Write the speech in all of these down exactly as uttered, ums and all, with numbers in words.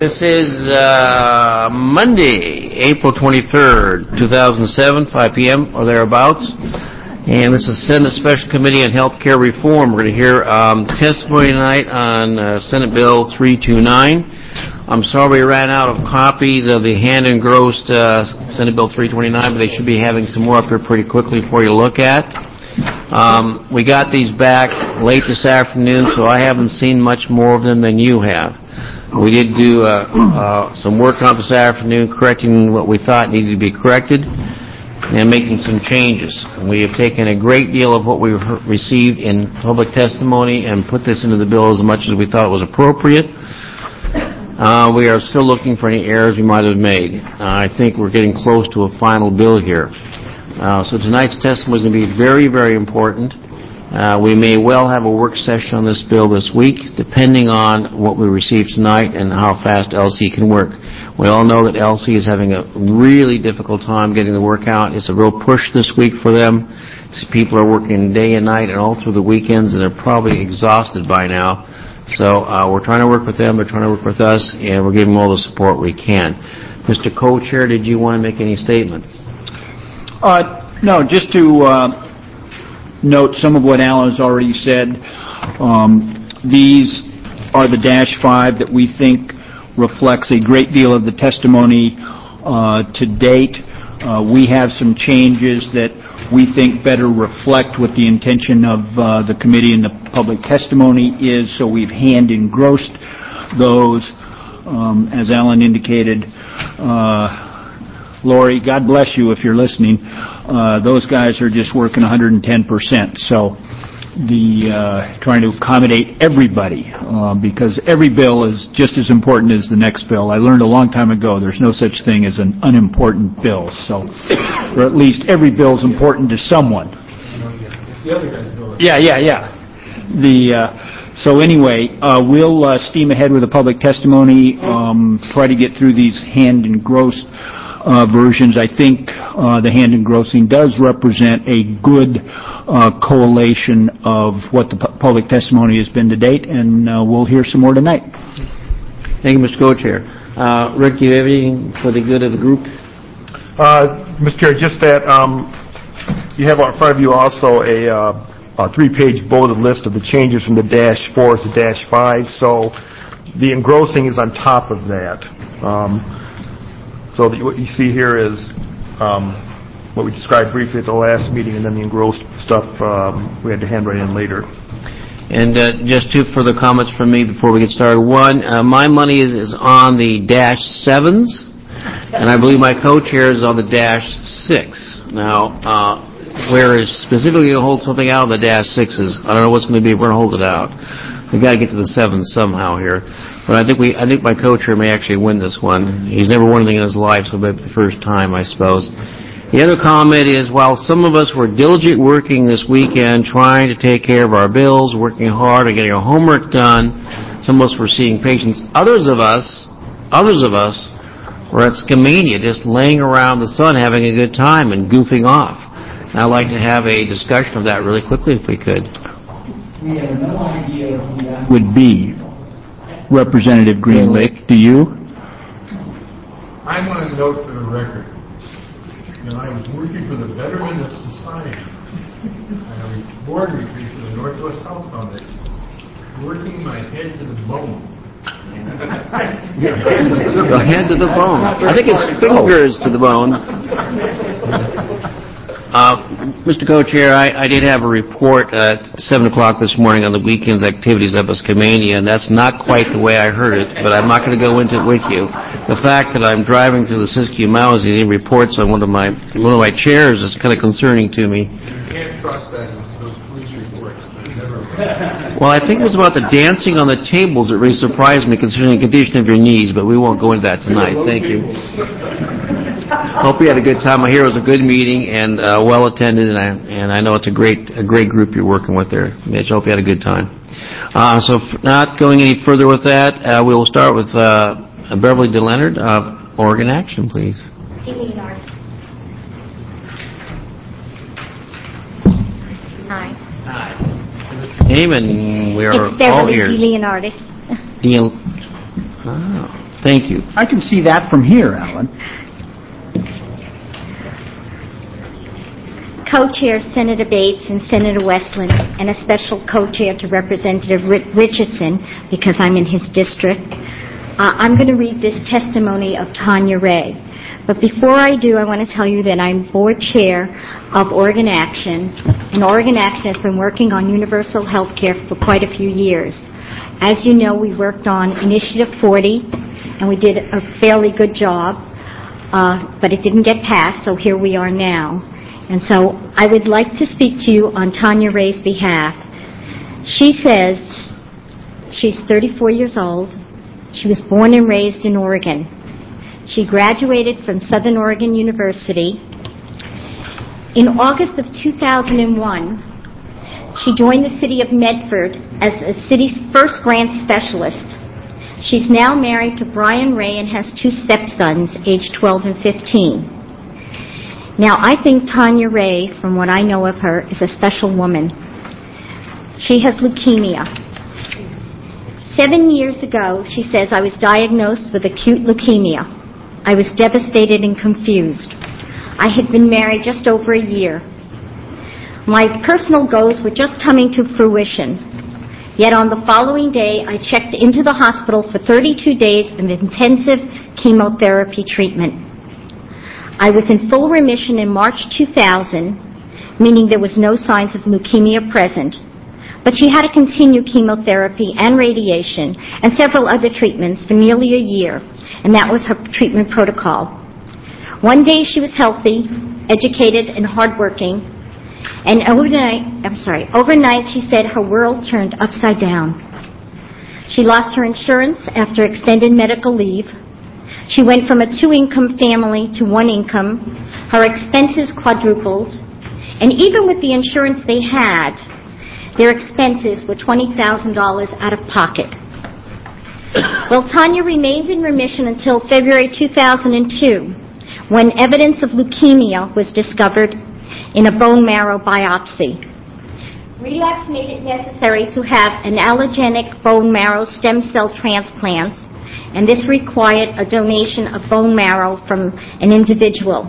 This is uh, Monday, April twenty-third, two thousand seven, five p.m. or thereabouts. And this is Senate Special Committee on Health Care Reform. We're going to hear um, testimony tonight on uh, Senate Bill three twenty-nine. I'm sorry we ran out of copies of the hand-engrossed uh, Senate Bill three twenty-nine, but they should be having some more up here pretty quickly for you to look at. Um, we got these back late this afternoon, so I haven't seen much more of them than you have. We did do uh, uh, some work on this afternoon, correcting what we thought needed to be corrected and making some changes. We have taken a great deal of what we received in public testimony and put this into the bill as much as we thought was appropriate. Uh, we are still looking for any errors we might have made. Uh, I think we're getting close to a final bill here. Uh, so tonight's testimony is going to be very, very important. Uh, we may well have a work session on this bill this week, depending on what we receive tonight and how fast L C can work. We all know that L C is having a really difficult time getting the work out. It's a real push this week for them. People are working day and night and all through the weekends, and they're probably exhausted by now. So uh, we're trying to work with them, they're trying to work with us, and we're giving them all the support we can. Mister Co-Chair, did you want to make any statements? Uh, no, just to uh, note some of what Alan has already said. Um, these are the dash five that we think reflects a great deal of the testimony uh, to date. Uh, we have some changes that we think better reflect what the intention of uh, the committee and the public testimony is, so we've hand-engrossed those. Um, as Alan indicated, uh, Lori, God bless you if you're listening. Uh, those guys are just working one hundred ten percent. So the uh, trying to accommodate everybody uh, because every bill is just as important as the next bill. I learned a long time ago there's no such thing as an unimportant bill. So, or at least every bill is important to someone. It's the other guy's bill. Yeah, yeah, yeah. The uh, so anyway, uh, we'll uh, steam ahead with the public testimony. Um, try to get through these hand-engrossed Uh, versions. I think uh, the hand-engrossing does represent a good uh, collation of what the pu- public testimony has been to date, and uh, we'll hear some more tonight. Thank you, Mister Co-Chair. Uh, Rick, do you have anything for the good of the group? Uh, Mister Chair, just that um, you have in front of you also a, uh, a three-page bulleted list of the changes from the dash four to dash five, so the engrossing is on top of that. Um, So that what you see here is um, what we described briefly at the last meeting, and then the engrossed stuff um, we had to handwrite in later. And uh, just two further comments from me before we get started. One, uh, my money is, is on the dash sevens, and I believe my co-chair is on the dash six. Now, uh, where is specifically going to hold something out of the dash sixes? I don't know what's going to be. We're going to hold it out. We've got to get to the sevens somehow here. But I think we, I think my co-chair may actually win this one. He's never won anything in his life, so it'll be the first time, I suppose. The other comment is, while some of us were diligent working this weekend, trying to take care of our bills, working hard and getting our homework done, some of us were seeing patients. Others of us, others of us were at Skamania, just laying around the sun, having a good time and goofing off. And I'd like to have a discussion of that really quickly, if we could. We have no idea who that would be. Representative Greenlick, do you? I want to note for the record that I was working for the betterment of society on a board retreat for the Northwest Health Foundation, working my head to the bone. The head to the bone. I think it's fingers to the bone. Uh, Mister Co-Chair, I, I did have a report at seven o'clock this morning on the weekend's activities up at Skamania, and that's not quite the way I heard it, but I'm not going to go into it with you. The fact that I'm driving through the Siskiyou Mountains and getting reports on one of my one of my chairs is kind of concerning to me. You can't trust that those police reports. Never. Well, I think it was about the dancing on the tables that really surprised me, considering the condition of your knees, but we won't go into that tonight. Thank you. Hope you had a good time. I hear it was a good meeting and uh, well attended, and I and I know it's a great a great group you're working with there, Mitch. I hope you had a good time. Uh, so, f- not going any further with that, uh, we will start with uh, Beverly DeLeonard of Oregon Action, please. Hi. Name and we are It's Beverly all ears. DeLeonardis. De- oh. Thank you. I can see that from here, Alan. Co-Chair Senator Bates and Senator Westland, and a special co-chair to Representative Richardson, because I'm in his district. Uh, I'm going to read this testimony of Tanya Ray. But before I do, I want to tell you that I'm board chair of Oregon Action, and Oregon Action has been working on universal health care for quite a few years. As you know, we worked on Initiative forty, and we did a fairly good job, uh, but it didn't get passed, so here we are now. And so I would like to speak to you on Tanya Ray's behalf. She says she's thirty-four years old. She was born and raised in Oregon. She graduated from Southern Oregon University. In August of two thousand one, she joined the city of Medford as the city's first grant specialist. She's now married to Brian Ray and has two stepsons, aged twelve and fifteen. Now, I think Tanya Ray, from what I know of her, is a special woman. She has leukemia. Seven years ago, she says, I was diagnosed with acute leukemia. I was devastated and confused. I had been married just over a year. My personal goals were just coming to fruition. Yet on the following day, I checked into the hospital for thirty-two days of intensive chemotherapy treatment. I was in full remission in March two thousand, meaning there was no signs of leukemia present, but she had to continue chemotherapy and radiation and several other treatments for nearly a year, and that was her treatment protocol. One day she was healthy, educated, and hardworking, and overnight, I'm sorry, overnight she said her world turned upside down. She lost her insurance after extended medical leave. She went from a two-income family to one income. Her expenses quadrupled. And even with the insurance they had, their expenses were twenty thousand dollars out of pocket. Well, Tanya remained in remission until February two thousand two, when evidence of leukemia was discovered in a bone marrow biopsy. Relapse made it necessary to have an allogeneic bone marrow stem cell transplant, and this required a donation of bone marrow from an individual.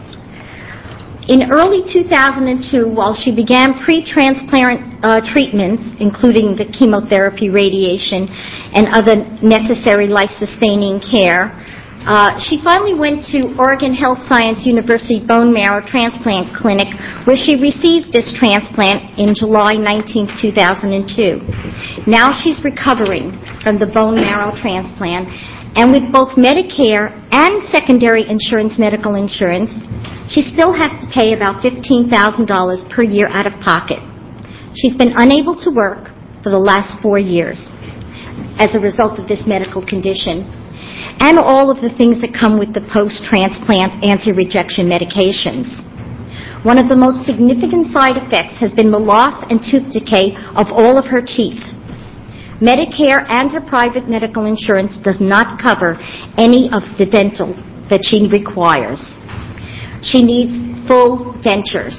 In early two thousand two, while she began pre-transplant uh, treatments, including the chemotherapy, radiation, and other necessary life-sustaining care, uh, she finally went to Oregon Health Science University Bone Marrow Transplant Clinic, where she received this transplant in July nineteenth, two thousand two. Now she's recovering from the bone marrow transplant, and with both Medicare and secondary insurance, medical insurance, she still has to pay about fifteen thousand dollars per year out of pocket. She's been unable to work for the last four years as a result of this medical condition, and all of the things that come with the post-transplant anti-rejection medications. One of the most significant side effects has been the loss and tooth decay of all of her teeth. Medicare and her private medical insurance does not cover any of the dental that she requires. She needs full dentures.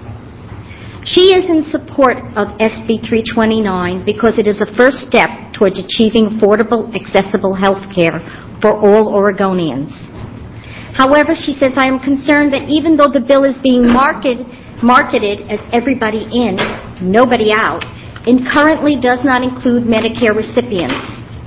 She is in support of S B three twenty-nine because it is a first step towards achieving affordable, accessible health care for all Oregonians. However, she says, I am concerned that even though the bill is being market, marketed as everybody in, nobody out, it currently does not include Medicare recipients.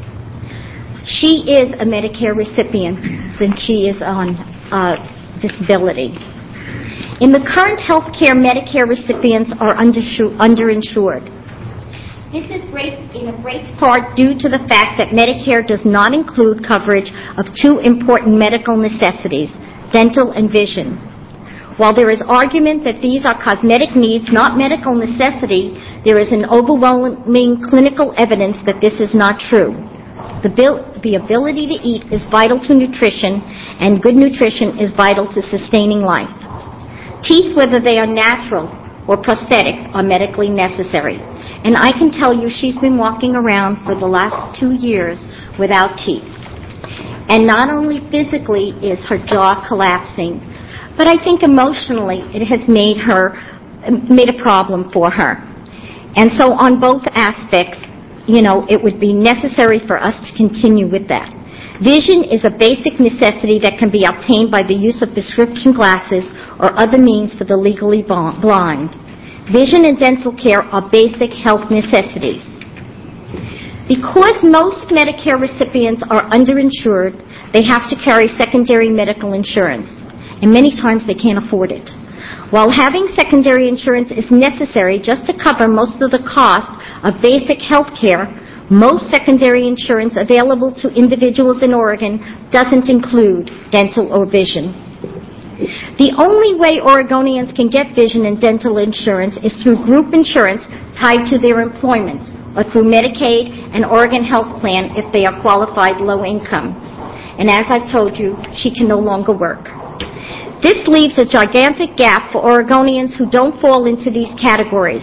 She is a Medicare recipient since she is on uh, disability. In the current health care, Medicare recipients are underinsured. This is great, in a great part due to the fact that Medicare does not include coverage of two important medical necessities, dental and vision. While there is argument that these are cosmetic needs, not medical necessity, there is an overwhelming clinical evidence that this is not true. The, bil- the ability to eat is vital to nutrition, and good nutrition is vital to sustaining life. Teeth, whether they are natural or prosthetics, are medically necessary. And I can tell you she's been walking around for the last two years without teeth. And not only physically is her jaw collapsing, but I think emotionally it has made her, made a problem for her. And so on both aspects, you know, it would be necessary for us to continue with that. Vision is a basic necessity that can be obtained by the use of prescription glasses or other means for the legally blind. Vision and dental care are basic health necessities. Because most Medicare recipients are underinsured, they have to carry secondary medical insurance, and many times they can't afford it. While having secondary insurance is necessary just to cover most of the cost of basic health care, most secondary insurance available to individuals in Oregon doesn't include dental or vision. The only way Oregonians can get vision and dental insurance is through group insurance tied to their employment, or through Medicaid and Oregon Health Plan if they are qualified low income. And as I've told you, she can no longer work. This leaves a gigantic gap for Oregonians who don't fall into these categories.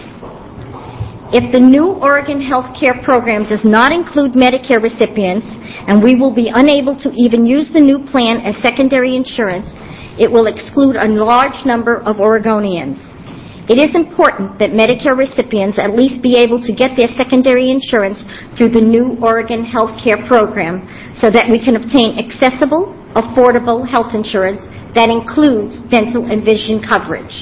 If the new Oregon Health Care Program does not include Medicare recipients, and we will be unable to even use the new plan as secondary insurance, it will exclude a large number of Oregonians. It is important that Medicare recipients at least be able to get their secondary insurance through the new Oregon Health Care Program so that we can obtain accessible, affordable health insurance that includes dental and vision coverage.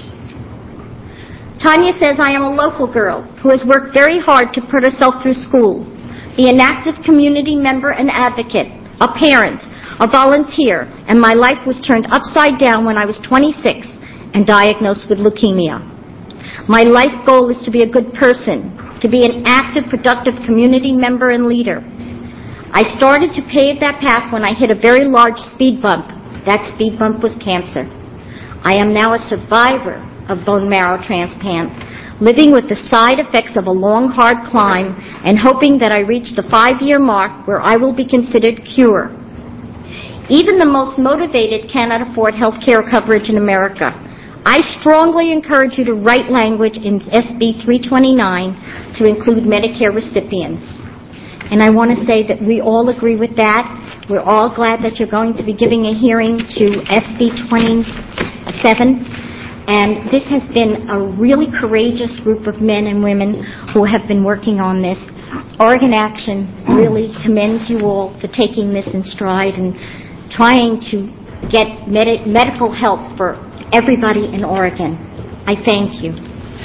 Tanya says, I am a local girl who has worked very hard to put herself through school, be an active community member and advocate, a parent, a volunteer, and my life was turned upside down when I was twenty-six and diagnosed with leukemia. My life goal is to be a good person, to be an active, productive community member and leader. I started to pave that path when I hit a very large speed bump. That speed bump was cancer. I am now a survivor of bone marrow transplant, living with the side effects of a long, hard climb and hoping that I reach the five-year mark where I will be considered cured. Even the most motivated cannot afford health care coverage in America. I strongly encourage you to write language in S B three twenty-nine to include Medicare recipients. And I want to say that we all agree with that. We're all glad that you're going to be giving a hearing to S B twenty-seven. And this has been a really courageous group of men and women who have been working on this. Oregon Action really commends you all for taking this in stride and trying to get med- medical help for everybody in Oregon. I thank you.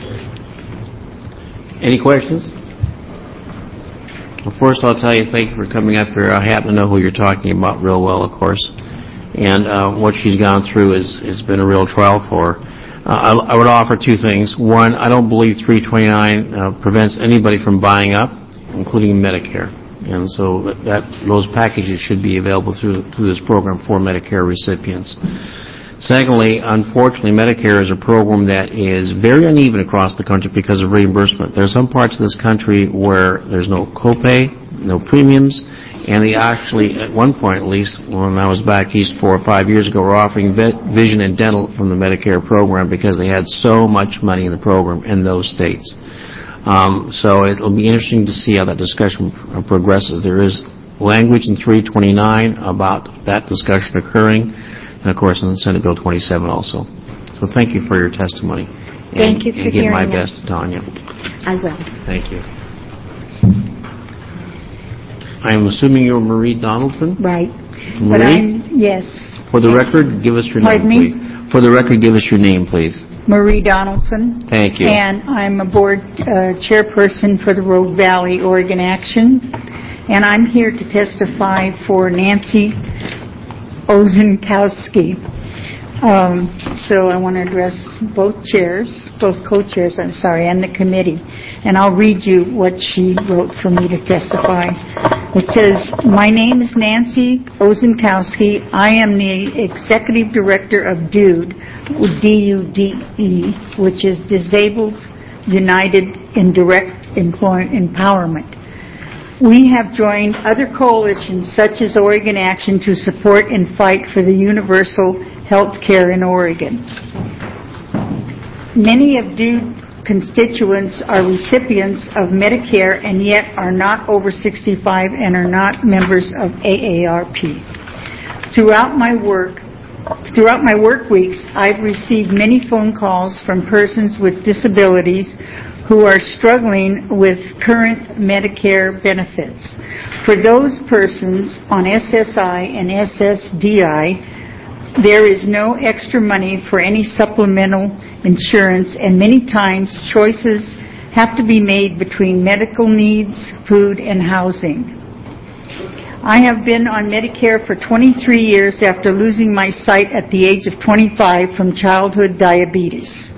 Any questions? Well, first I'll tell you thank you for coming up here. I happen to know who you're talking about real well, of course. And uh, what she's gone through is, has been a real trial for her. Uh, I, I would offer two things. One, I don't believe three twenty-nine uh, prevents anybody from buying up, including Medicare. And so that, that those packages should be available through, through this program for Medicare recipients. Secondly, unfortunately, Medicare is a program that is very uneven across the country because of reimbursement. There are some parts of this country where there's no copay, no premiums, and they actually, at one point at least, when I was back east four or five years ago, were offering vision and dental from the Medicare program because they had so much money in the program in those states. Um, so it will be interesting to see how that discussion progresses. There is language in three twenty-nine about that discussion occurring, and of course in Senate Bill twenty-seven also. So thank you for your testimony. Thank and, you for and give hearing my us. best to Tanya. I will. Thank you. I am assuming you're Marie Donaldson? Right. Marie? But I'm, yes. For the record, give us your Pardon name, me? please. For the record, give us your name, please. Marie Donaldson. Thank you. And I'm a board uh, chairperson for the Rogue Valley Oregon Action. And I'm here to testify for Nancy Ozenkowski. Um, so I want to address both chairs, both co-chairs, I'm sorry, and the committee. And I'll read you what she wrote for me to testify. It says, my name is Nancy Ozenkowski. I am the executive director of DUDE, D U D E, which is Disabled United in Direct Employment Empowerment. We have joined other coalitions such as Oregon Action to support and fight for the universal health care in Oregon. Many of DUDE constituents are recipients of Medicare and yet are not over sixty-five and are not members of A A R P. Throughout my work, throughout my work weeks, I've received many phone calls from persons with disabilities who are struggling with current Medicare benefits. For those persons on S S I and S S D I, there is no extra money for any supplemental insurance, and many times choices have to be made between medical needs, food, and housing. I have been on Medicare for twenty-three years after losing my sight at the age of twenty-five from childhood diabetes.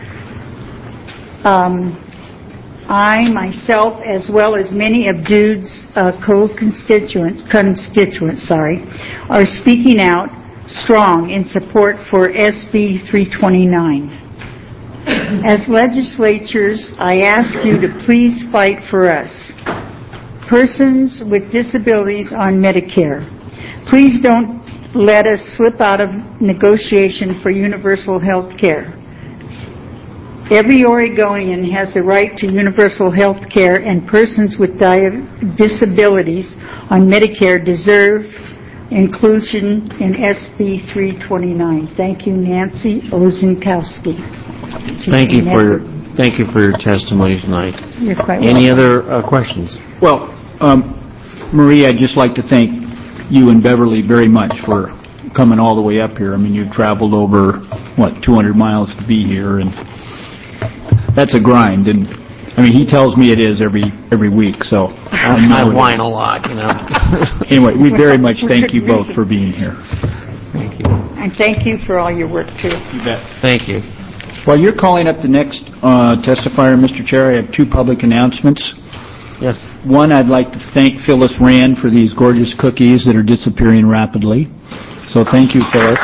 Um, I, myself, as well as many of Jude's uh, co-constituents, constituents, sorry, are speaking out strong in support for S B three twenty-nine. As legislatures, I ask you to please fight for us, persons with disabilities on Medicare. Please don't let us slip out of negotiation for universal health care. Every Oregonian has the right to universal health care, and persons with di- disabilities on Medicare deserve inclusion in S B three twenty-nine. Thank you, Nancy Ozenkowski. Thank you for your, thank you for your testimony tonight. You're quite Any welcome. other uh, questions? Well, um, Marie, I'd just like to thank you and Beverly very much for coming all the way up here. I mean, you've traveled over, what, two hundred miles to be here, and that's a grind. And I mean, he tells me it is every every week, so I, I, know I it whine is. a lot, you know. Anyway, we very much thank you both for being here. Thank you. And thank you for all your work, too. You bet. Thank you. While you're calling up the next uh, testifier, Mister Chair, I have two public announcements. Yes. One, I'd like to thank Phyllis Rand for these gorgeous cookies that are disappearing rapidly. So thank you, Phyllis.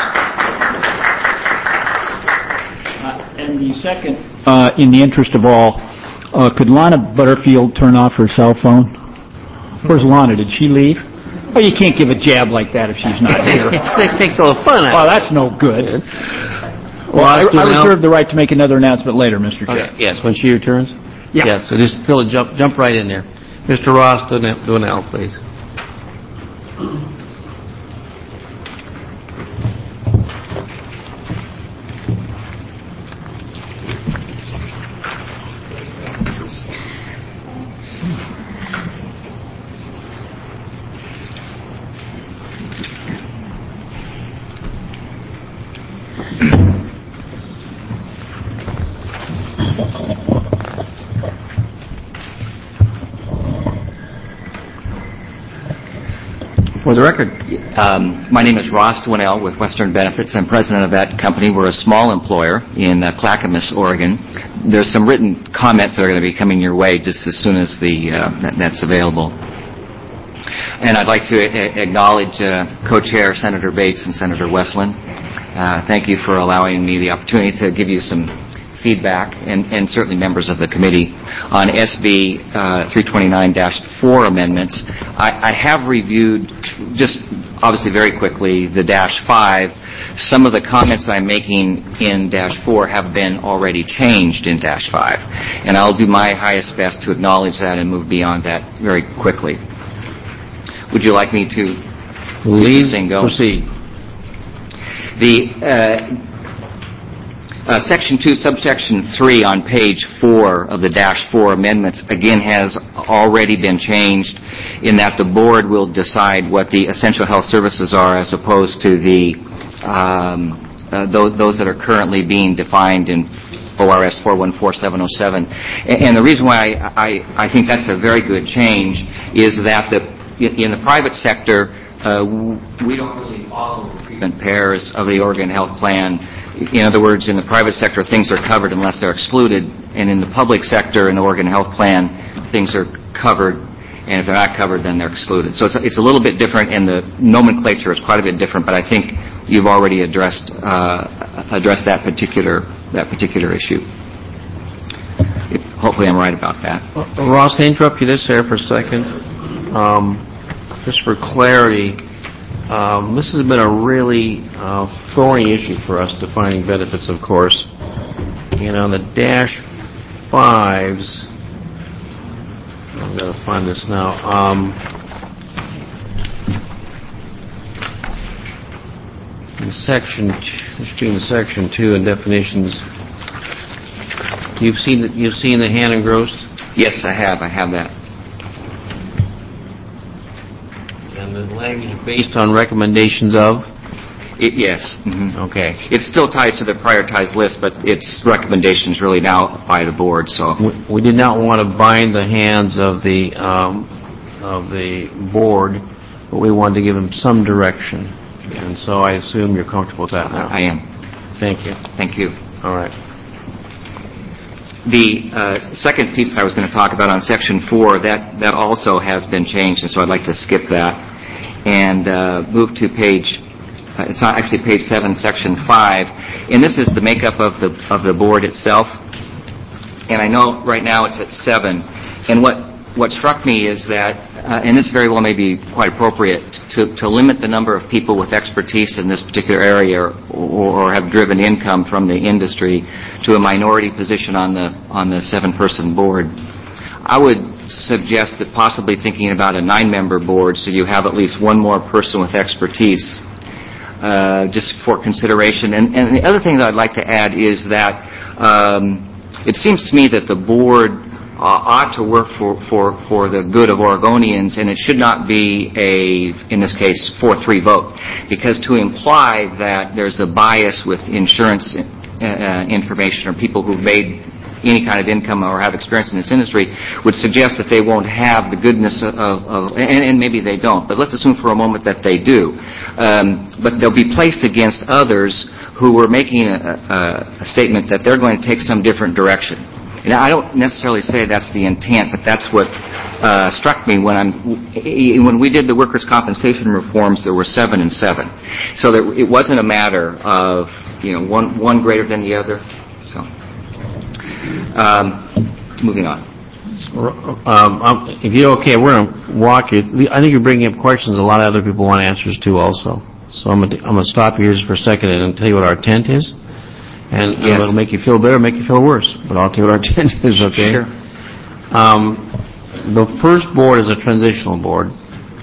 Uh, and the second, uh, in the interest of all, uh, could Lana Butterfield turn off her cell phone? Where's Lana? Did she leave? Oh, you can't give a jab like that if she's not here. It takes all the fun Oh, out. that's no good. Well, Well, I, I'll do I now. reserve the right to make another announcement later, Mister Chair. Okay. Yes, when she returns? Yeah. Yes, so just fill it, jump, jump right in there. Mister Ross Donnell, please. For the record. Um, my name is Ross Dwinell with Western Benefits. I'm president of that company. We're a small employer in uh, Clackamas, Oregon. There's some written comments that are going to be coming your way just as soon as the uh, that, that's available. And I'd like to a- acknowledge uh, co-chair Senator Bates and Senator Westland. Uh, thank you for allowing me the opportunity to give you some feedback, and, and certainly members of the committee, on S B uh, three twenty-nine dash four amendments. I, I have reviewed, just obviously very quickly, the dash five. Some of the comments I'm making in dash four have been already changed in dash five, and I'll do my highest best to acknowledge that and move beyond that very quickly. Would you like me to Please go? proceed. The uh, Uh, Section two, subsection three on page four of the dash four amendments, again, has already been changed in that the board will decide what the essential health services are as opposed to the um, uh, those, those that are currently being defined in O R S four one four seven oh seven. And, and the reason why I, I, I think that's a very good change is that the in the private sector, uh, we don't really follow the treatment pairs of the Oregon Health Plan. In other words, in the private sector, things are covered unless they're excluded, and in the public sector, in the Oregon Health Plan, things are covered, and if they're not covered, then they're excluded. So it's, it's a little bit different, and the nomenclature is quite a bit different, but I think you've already addressed uh, addressed that particular that particular issue. It, hopefully I'm right about that. Uh, Ross, can I interrupt you just there for a second? Um, just for clarity, Um, this has been a really uh, thorny issue for us, defining benefits, of course. And on the dash fives, I've got to find this now. Um, in section, two, in section two and definitions, You've seen, the- you've seen the hand engrossed? Yes, I have. I have that. And the language is based on recommendations of? It, yes. hmm Okay. It still ties to the prioritized list, but its recommendations really now by the board. So We, we did not want to bind the hands of the, um, of the board, but we wanted to give them some direction. And so I assume you're comfortable with that now? I am. Thank you. Thank you. All right. The uh, second piece that I was going to talk about on Section four, that, that also has been changed, and so I'd like to skip that and uh, move to page, uh, it's not actually page seven, Section five, and this is the makeup of the, of the board itself. And I know right now it's at seven, and what, what struck me is that, uh, and this very well may be quite appropriate, to, to limit the number of people with expertise in this particular area or, or have driven income from the industry to a minority position on the on the seven-person board. I would suggest that possibly thinking about a nine-member board so you have at least one more person with expertise uh, just for consideration. And, and the other thing that I'd like to add is that um, it seems to me that the board Uh, ought to work for, for, for the good of Oregonians, and it should not be a, in this case, four three vote. Because to imply that there's a bias with insurance uh, information or people who've made any kind of income or have experience in this industry would suggest that they won't have the goodness of, of and, and maybe they don't, but let's assume for a moment that they do. Um, but they'll be placed against others who are making a, a, a statement that they're going to take some different direction. And I don't necessarily say that's the intent, but that's what uh, struck me when I'm when we did the workers' compensation reforms. There were seven and seven, so that it wasn't a matter of you know one one greater than the other. So, um, moving on. Um, if you're okay, we're going to walk you. I think you're bringing up questions a lot of other people want answers to also. So I'm going to, I'm going to stop you just for a second and tell you what our intent is. And Yes. it'll make you feel better, make you feel worse. But I'll tell you what our intent is, okay? Sure. Um, the first board is a transitional board,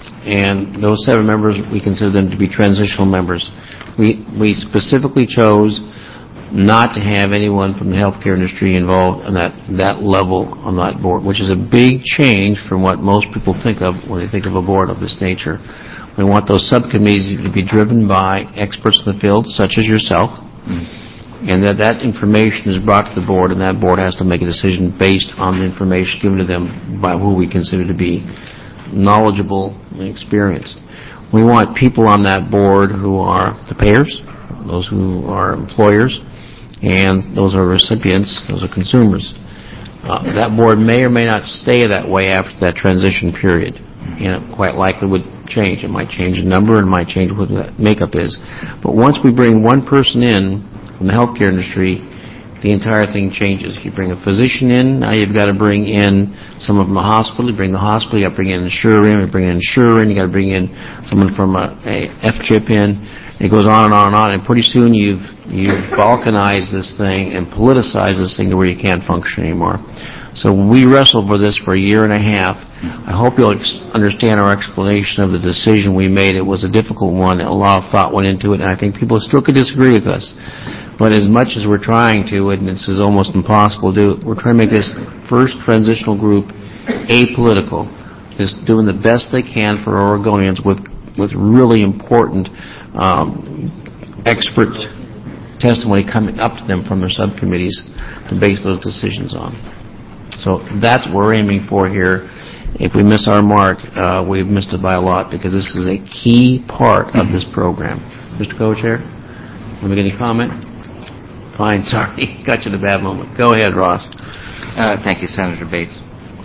and those seven members, we consider them to be transitional members. We we specifically chose not to have anyone from the healthcare industry involved in that, that level on that board, which is a big change from what most people think of when they think of a board of this nature. We want those subcommittees to be driven by experts in the field, such as yourself, mm-hmm. and that that information is brought to the board, and that board has to make a decision based on the information given to them by who we consider to be knowledgeable and experienced. We want people on that board who are the payers, those who are employers, and those are recipients, those are consumers. Uh, that board may or may not stay that way after that transition period, and it quite likely would change. It might change the number, and it might change what that makeup is. But once we bring one person in from the healthcare industry, the entire thing changes. If you bring a physician in, now you've got to bring in someone from the hospital. You bring the hospital, you got to bring an insurer in. You bring an insurer in, you got to bring in someone from a, a F CHIP in. It goes on and on and on, and pretty soon you've you've balkanized this thing and politicized this thing to where you can't function anymore. So we wrestled with this for a year and a half. I hope you'll ex- understand our explanation of the decision we made. It was a difficult one. A lot of thought went into it, and I think people still could disagree with us. But as much as we're trying to, and this is almost impossible to do, we're trying to make this first transitional group apolitical, just doing the best they can for Oregonians with, with really important um, expert testimony coming up to them from their subcommittees to base those decisions on. So that's what we're aiming for here. If we miss our mark, uh, we've missed it by a lot, because this is a key part of this program. Mister Co-Chair, want to make any comment? Fine, sorry. Got you at a bad moment. Go ahead, Ross. Uh, thank you, Senator Bates.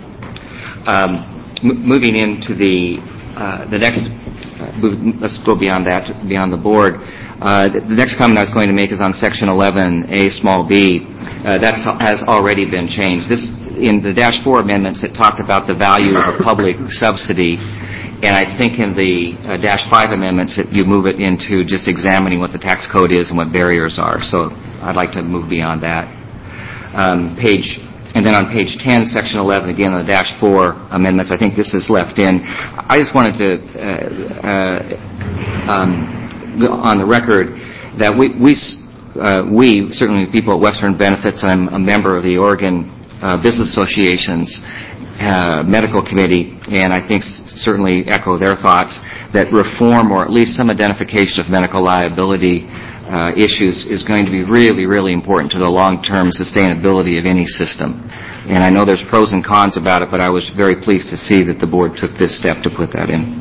Um, m- moving into the uh, the next, uh, move, let's go beyond that, beyond the board. Uh, the, the next comment I was going to make is on Section eleven A, small b. Uh, that has already been changed. This in the Dash four amendments, it talked about the value of a public subsidy. And I think in the uh, Dash five amendments, it, you move it into just examining what the tax code is and what barriers are. So I'd like to move beyond that. Um, page, and then on page ten, Section eleven, again, on the Dash four amendments, I think this is left in. I just wanted to, uh, uh, um, on the record, that we, we uh, we, certainly the people at Western Benefits, I'm a member of the Oregon uh, Business Association's uh, medical committee, and I think s- certainly echo their thoughts that reform, or at least some identification of medical liability uh, issues, is going to be really, really important to the long-term sustainability of any system. And I know there's pros and cons about it, but I was very pleased to see that the board took this step to put that in.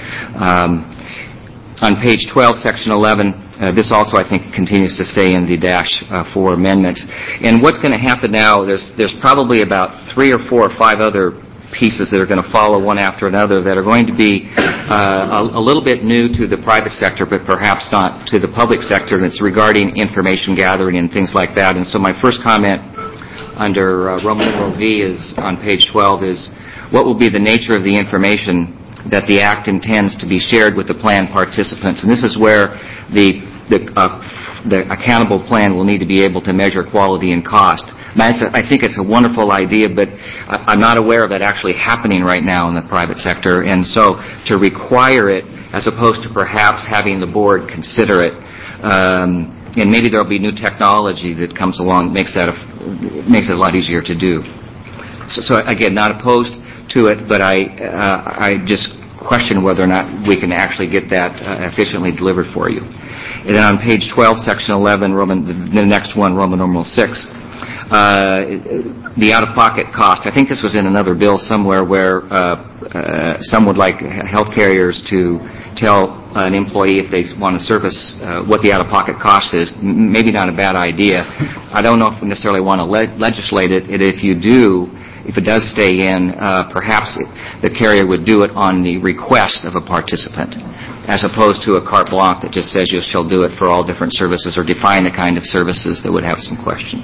Um, on page twelve, section eleven, uh, this also I think continues to stay in the dash uh, four amendments. And what's going to happen now, there's, there's probably about three or four or five other pieces that are going to follow one after another that are going to be uh, a, a little bit new to the private sector, but perhaps not to the public sector, and it's regarding information gathering and things like that. And so my first comment under uh, Roman numeral V is on page twelve is, what will be the nature of the information that the Act intends to be shared with the plan participants? And this is where the the, uh, the accountable plan will need to be able to measure quality and cost. That's a, I think it's a wonderful idea, but I, I'm not aware of that actually happening right now in the private sector. And so to require it, as opposed to perhaps having the board consider it, um, and maybe there will be new technology that comes along, makes that a, makes it a lot easier to do. So, so again, not opposed to it, but I uh, I just question whether or not we can actually get that uh, efficiently delivered for you. And then on page twelve, section eleven, Roman, the next one, Roman numeral six, uh, the out-of-pocket cost. I think this was in another bill somewhere where uh, uh, some would like health carriers to tell an employee if they want to service uh, what the out-of-pocket cost is. M- maybe not a bad idea. I don't know if we necessarily want to le- legislate it. And if you do, if it does stay in, uh, perhaps it, the carrier would do it on the request of a participant, as opposed to a carte blanche that just says you shall do it for all different services, or define the kind of services that would have some question.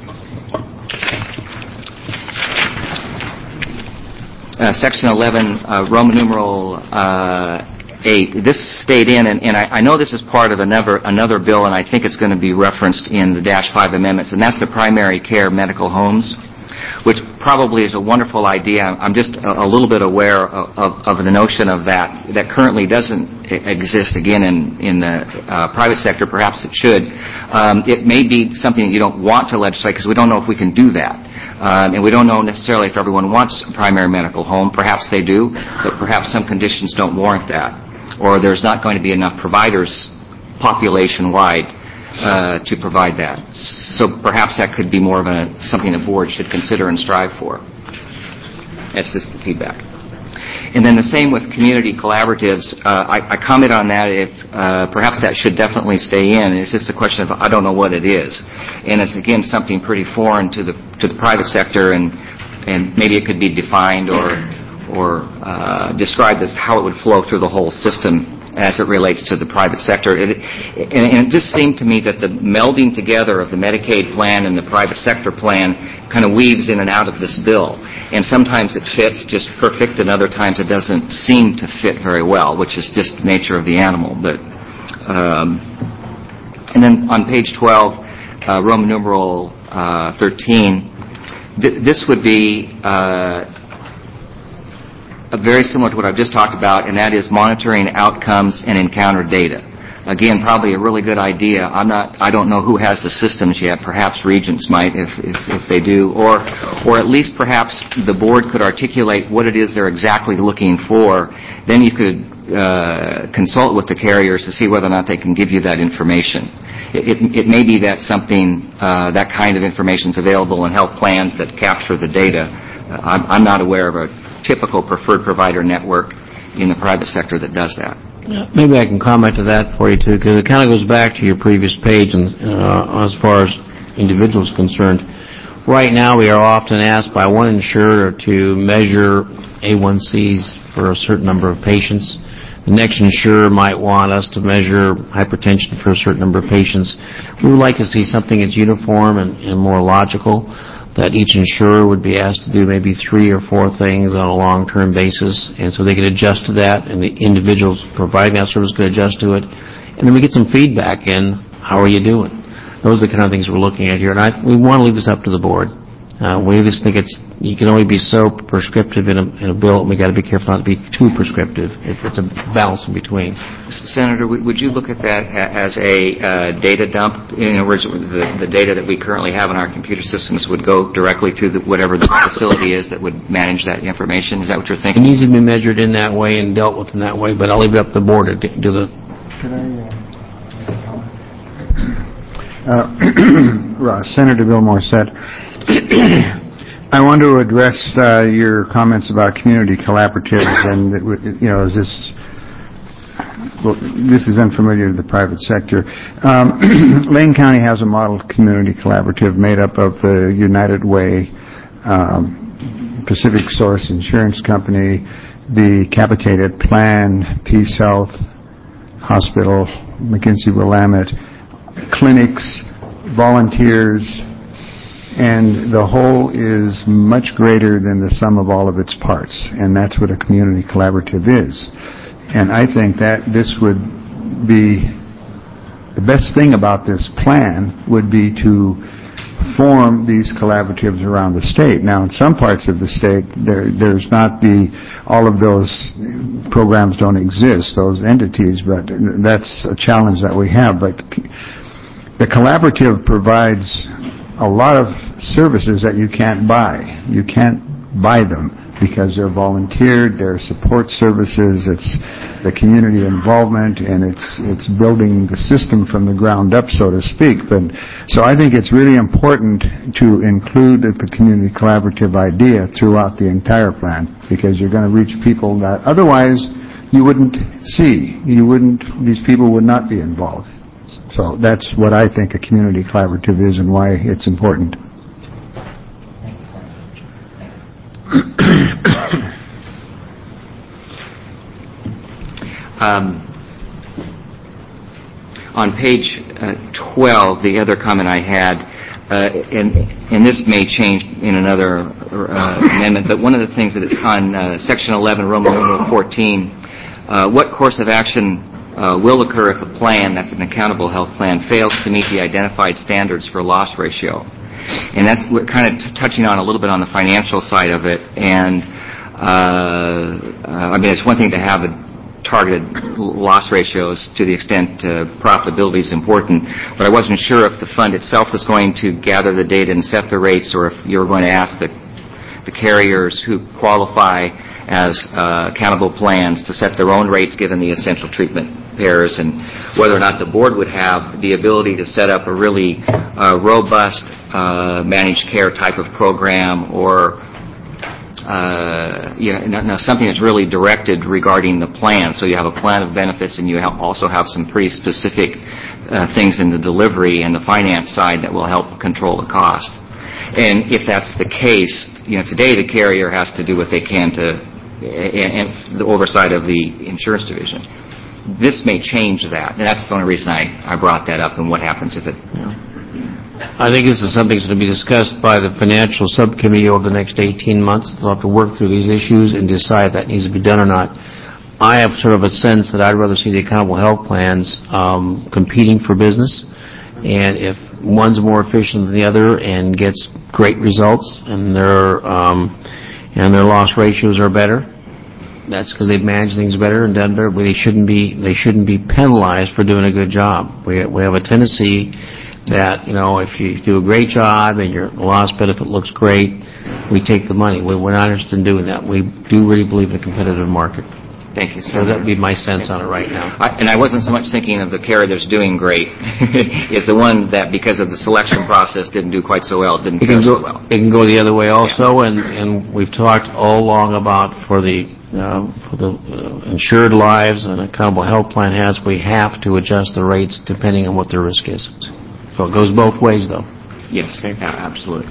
Uh, section eleven, uh, Roman numeral uh, eight. This stayed in, and, and I, I know this is part of another another bill, and I think it's going to be referenced in the dash five amendments, and that's the primary care medical homes, which probably is a wonderful idea. I'm just a, a little bit aware of, of, of the notion of that that currently doesn't exist, again, in, in the uh, private sector. Perhaps it should. Um, it may be something that you don't want to legislate because we don't know if we can do that. Um, and we don't know necessarily if everyone wants a primary medical home. Perhaps they do, but perhaps some conditions don't warrant that. Or there's not going to be enough providers population-wide Uh, to provide that. So perhaps that could be more of a something the board should consider and strive for. That's just the feedback. And then the same with community collaboratives. Uh, I, I comment on that if uh, perhaps that should definitely stay in. It's just a question of I don't know what it is, and it's again something pretty foreign to the to the private sector, and and maybe it could be defined or or uh, described as how it would flow through the whole system as it relates to the private sector. It, and, and it just seemed to me that the melding together of the Medicaid plan and the private sector plan kind of weaves in and out of this bill. And sometimes it fits just perfect, and other times it doesn't seem to fit very well, which is just the nature of the animal. But um, and then on page twelve, uh, Roman numeral uh, thirteen, th- this would be Uh, Uh, very similar to what I've just talked about, and that is monitoring outcomes and encounter data. Again, probably a really good idea. I'm not. I don't know who has the systems yet. Perhaps Regents might, if, if, if they do, or or at least perhaps the board could articulate what it is they're exactly looking for. Then you could uh, consult with the carriers to see whether or not they can give you that information. It, it, it may be that something, uh, that kind of information is available in health plans that capture the data. Uh, I'm, I'm not aware of a typical preferred provider network in the private sector that does that. Yeah, maybe I can comment to that for you, too, because it kind of goes back to your previous page and, uh, as far as individuals concerned. Right now, we are often asked by one insurer to measure A one C's for a certain number of patients. The next insurer might want us to measure hypertension for a certain number of patients. We would like to see something that's uniform and, and more logical, that each insurer would be asked to do maybe three or four things on a long-term basis, and so they could adjust to that, and the individuals providing that service could adjust to it, and then we get some feedback in, how are you doing? Those are the kind of things we're looking at here, and I, we want to leave this up to the board. Uh, we just think it's, you can only be so prescriptive in a, in a bill, and we got to be careful not to be too prescriptive. If it's a balance in between. Senator, would you look at that as a uh, data dump? In other words, the, the data that we currently have in our computer systems would go directly to the, whatever the facility is that would manage that information? Is that what you're It thinking? needs to be measured in that way and dealt with in that way, but I'll leave it up to the board to do the... Could I, uh, uh, Senator Bill Morissette, I want to address uh, your comments about community collaboratives, and that, you know, is this well, this is unfamiliar to the private sector. Um, Lane County has a model community collaborative made up of the United Way, um, Pacific Source Insurance Company, the capitated plan, Peace Health Hospital, McKinsey-Willamette, clinics, volunteers, and the whole is much greater than the sum of all of its parts, and that's what a community collaborative is. And I think that this would be, the best thing about this plan would be to form these collaboratives around the state. Now, in some parts of the state, there, there's not the, all of those programs don't exist, those entities, but that's a challenge that we have. But the collaborative provides a lot of services that you can't buy. You can't buy them because they're volunteered, they're support services, it's the community involvement, and it's it's building the system from the ground up, so to speak. But so I think it's really important to include the community collaborative idea throughout the entire plan, because you're going to reach people that otherwise you wouldn't see. You wouldn't, these people would not be involved. So that's what I think a community collaborative is and why it's important. um, on page uh, twelve, the other comment I had, uh, and, and this may change in another uh, amendment, but one of the things that it's on uh, section eleven, Roman numeral fourteen, uh, what course of action Uh, will occur if a plan, that's an accountable health plan, fails to meet the identified standards for loss ratio. And that's, we're kind of t- touching on a little bit on the financial side of it. And, uh, uh, I mean, it's one thing to have a targeted loss ratios to the extent uh, profitability is important, but I wasn't sure if the fund itself was going to gather the data and set the rates, or if you were going to ask the, the carriers who qualify as uh, accountable plans to set their own rates given the essential treatment pairs, and whether or not the board would have the ability to set up a really uh, robust uh, managed care type of program, or uh, you know, now something that's really directed regarding the plan. So you have a plan of benefits, and you have also have some pretty specific uh, things in the delivery and the finance side that will help control the cost. And if that's the case, you know, today the carrier has to do what they can to, and, and the oversight of the insurance division. This may change that, and that's the only reason I, I brought that up, and what happens if it... Yeah. I think this is something that's going to be discussed by the financial subcommittee over the next eighteen months. They'll have to work through these issues and decide if that needs to be done or not. I have sort of a sense that I'd rather see the accountable health plans um, competing for business, and if one's more efficient than the other and gets great results, and their um, and their loss ratios are better, that's because they've managed things better and done better. But they shouldn't be they shouldn't be penalized for doing a good job. We we have a tendency that, you know, if you do a great job and your loss benefit looks great, we take the money. We, we're not interested in doing that. We do really believe in a competitive market. Thank you, So that would be my sense on it right now. I, and I wasn't so much thinking of the carrier that's doing great. It's the one that, because of the selection process, didn't do quite so well, didn't It fare can go, so well. it can go the other way also, yeah. and, and we've talked all along about for the uh, for the uh, insured lives and accountable health plan has, we have to adjust the rates depending on what the risk is. So it goes both ways, though. Yes, okay. Absolutely.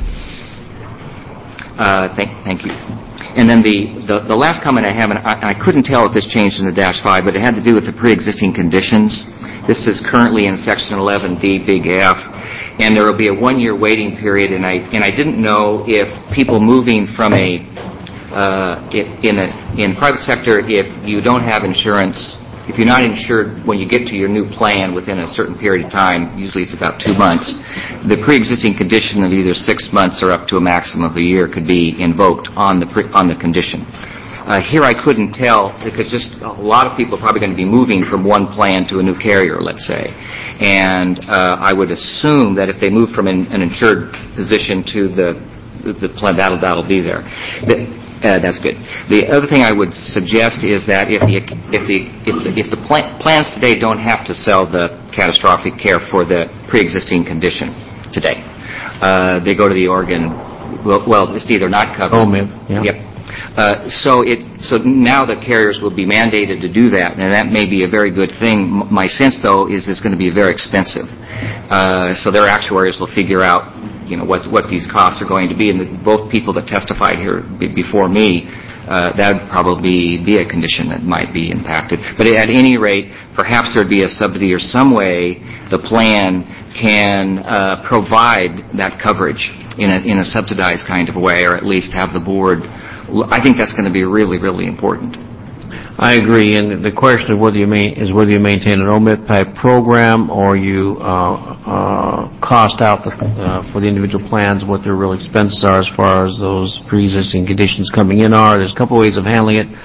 Uh, thank, thank you. And then the, the, the last comment I have, and I, I couldn't tell if this changed in the dash five, but it had to do with the pre-existing conditions. This is currently in Section eleven D, Big F, and there will be a one-year waiting period. And I and I didn't know if people moving from a uh, in a in private sector, if you don't have insurance if you're not insured when you get to your new plan within a certain period of time, usually it's about two months, the pre-existing condition of either six months or up to a maximum of a year could be invoked on the pre- on the condition. Uh, here I couldn't tell because just a lot of people are probably going to be moving from one plan to a new carrier, let's say. And uh, I would assume that if they move from an, an insured position to the the plan, that'll, that'll be there. The, uh, that's good. The other thing I would suggest is that if the if the if the, if the plan, plans today don't have to sell the catastrophic care for the pre-existing condition today, uh, they go to the Oregon. Well, well, it's either not covered. O M I B, yeah. Yep. Uh, so it so now the carriers will be mandated to do that, and that may be a very good thing. M- my sense, though, is it's going to be very expensive. Uh, so their actuaries will figure out, you know, what what these costs are going to be, and the, both people that testified here b- before me, uh, that would probably be a condition that might be impacted. But at any rate, perhaps there'd be a subsidy or some way the plan can uh, provide that coverage in a in a subsidized kind of a way, or at least have the board. I think that's going to be really, really important. I agree, and the question of whether you main, is whether you maintain an O M I P type program or you uh, uh, cost out the, uh, for the individual plans what their real expenses are as far as those pre-existing conditions coming in are. There's a couple ways of handling it.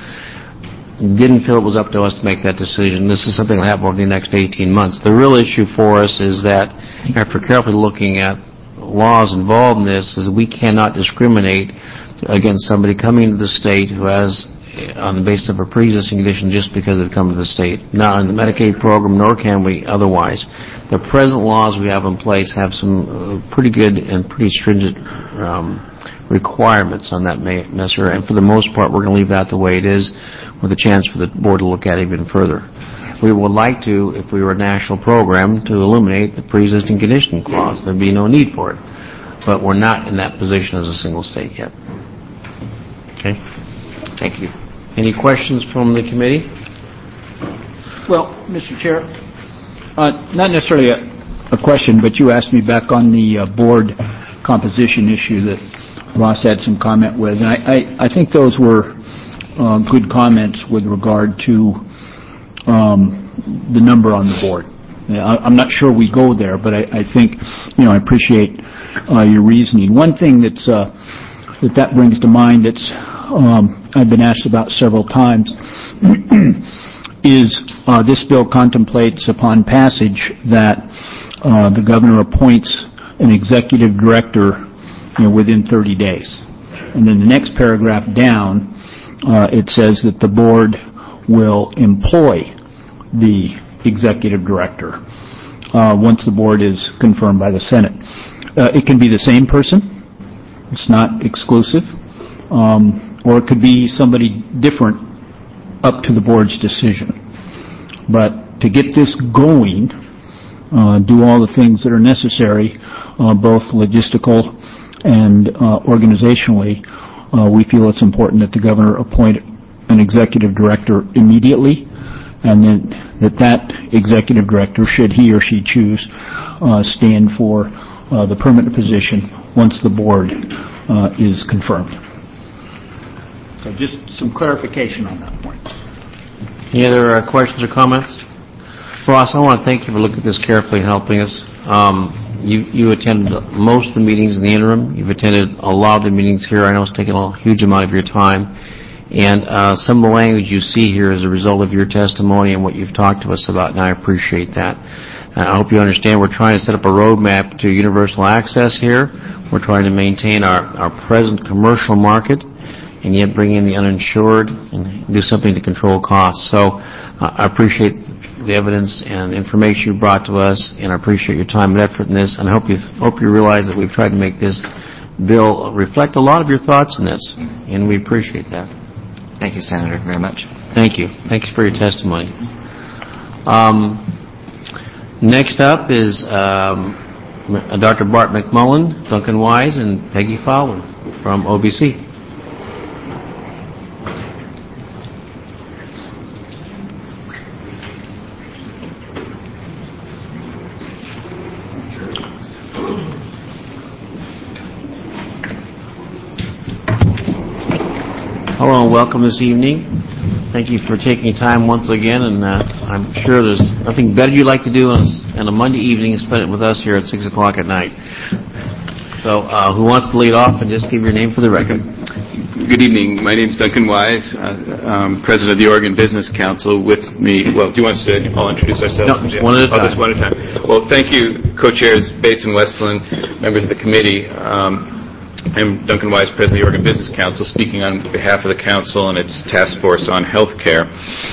Didn't feel it was up to us to make that decision. This is something that will happen over the next eighteen months. The real issue for us is that after carefully looking at laws involved in this, is we cannot discriminate against somebody coming to the state who has, on the basis of a pre-existing condition, just because they've come to the state. Not in the Medicaid program, nor can we otherwise. The present laws we have in place have some uh, pretty good and pretty stringent um, requirements on that measure, and for the most part, we're going to leave that the way it is, with a chance for the board to look at it even further. We would like to, if we were a national program, to eliminate the pre-existing condition clause. There'd be no need for it. But we're not in that position as a single state yet. Okay. Thank you. Any questions from the committee? Well, Mister Chair, uh, not necessarily a, a question, but you asked me back on the uh, board composition issue that Ross had some comment with, and I, I, I think those were uh, good comments with regard to um, the number on the board. I, I'm not sure we go there, but I, I think, you know, I appreciate uh, your reasoning. One thing that's uh, that that brings to mind that's um, I've been asked about several times is uh, this bill contemplates upon passage that uh, the governor appoints an executive director, you know, within thirty days. And then the next paragraph down, uh, it says that the board will employ the executive director uh, once the board is confirmed by the Senate. Uh, it can be the same person. It's not exclusive. Um, or it could be somebody different up to the board's decision. But to get this going, uh, do all the things that are necessary, uh, both logistical and uh, organizationally, uh, we feel it's important that the governor appoint an executive director immediately, and then that that executive director, should he or she choose, uh, stand for uh, the permanent position once the board uh, is confirmed. So just some clarification on that point. Any other uh, questions or comments? Ross, I want to thank you for looking at this carefully and helping us. Um, you, you attended most of the meetings in the interim. You've attended a lot of the meetings here. I know it's taken a huge amount of your time. And uh, some of the language you see here is a result of your testimony and what you've talked to us about, and I appreciate that. Uh, I hope you understand we're trying to set up a roadmap to universal access here. We're trying to maintain our, our present commercial market and yet bring in the uninsured and do something to control costs. So uh, I appreciate the evidence and information you brought to us, and I appreciate your time and effort in this, and I hope you hope you realize that we've tried to make this bill reflect a lot of your thoughts in this, and we appreciate that. Thank you, Senator, very much. Thank you. Thank you for your testimony. Um, next up is um, Doctor Bart McMullen, Duncan Wise, and Peggy Fowler from O B C. Hello and welcome this evening. Thank you for taking time once again, and uh, I'm sure there's nothing better you'd like to do on a, on a Monday evening and spend it with us here at six o'clock at night. So, uh, who wants to lead off and just give your name for the record? Good evening. My name is Duncan Wise, uh, um, President of the Oregon Business Council. With me, well, do you want us to all introduce ourselves? No, just one at a oh, time. Just one at a time. Well, thank you, co-chairs Bates and Westland, members of the committee. Um, I'm Duncan Wise, President of the Oregon Business Council, speaking on behalf of the Council and its task force on health care.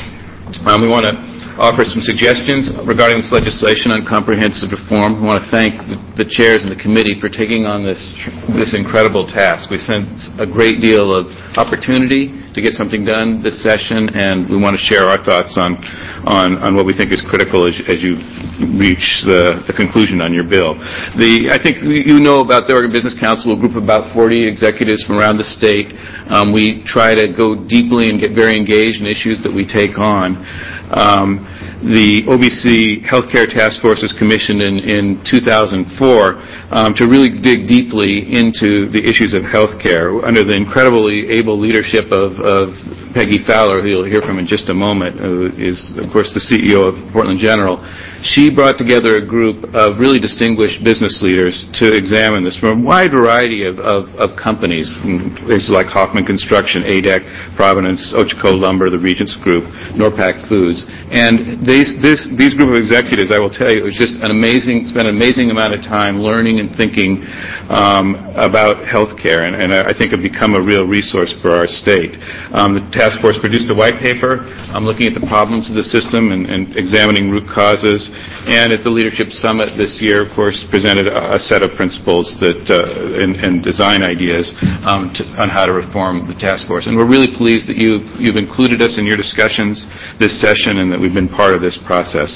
Um, we want to offer some suggestions regarding this legislation on comprehensive reform. We want to thank the, the chairs and the committee for taking on this this incredible task. We sense a great deal of opportunity to get something done this session, and we want to share our thoughts on on, on what we think is critical as, as you reach the, the conclusion on your bill. The, I think you know about the Oregon Business Council, a group of about forty executives from around the state. Um, we try to go deeply and get very engaged in issues that we take on. Um, the O B C Healthcare Task Force was commissioned in, in two thousand four um, to really dig deeply into the issues of healthcare under the incredibly able leadership of, of Peggy Fowler, who you'll hear from in just a moment, who is, of course, the C E O of Portland General. She brought together a group of really distinguished business leaders to examine this from a wide variety of, of, of companies, from places like Hoffman Construction, A D E C, Providence, Ochako Lumber, the Regents Group, Norpac Foods. And these, this, these group of executives, I will tell you, it was just an amazing, spent an amazing amount of time learning and thinking um, about healthcare, and, and I think have become a real resource for our state. Um, the task force produced a white paper um, looking at the problems of the system and, and examining root causes. And at the Leadership Summit this year, of course, presented a, a set of principles that uh, and, and design ideas um, to, on how to reform the task force. And we're really pleased that you've, you've included us in your discussions this session and that we've been part of this process.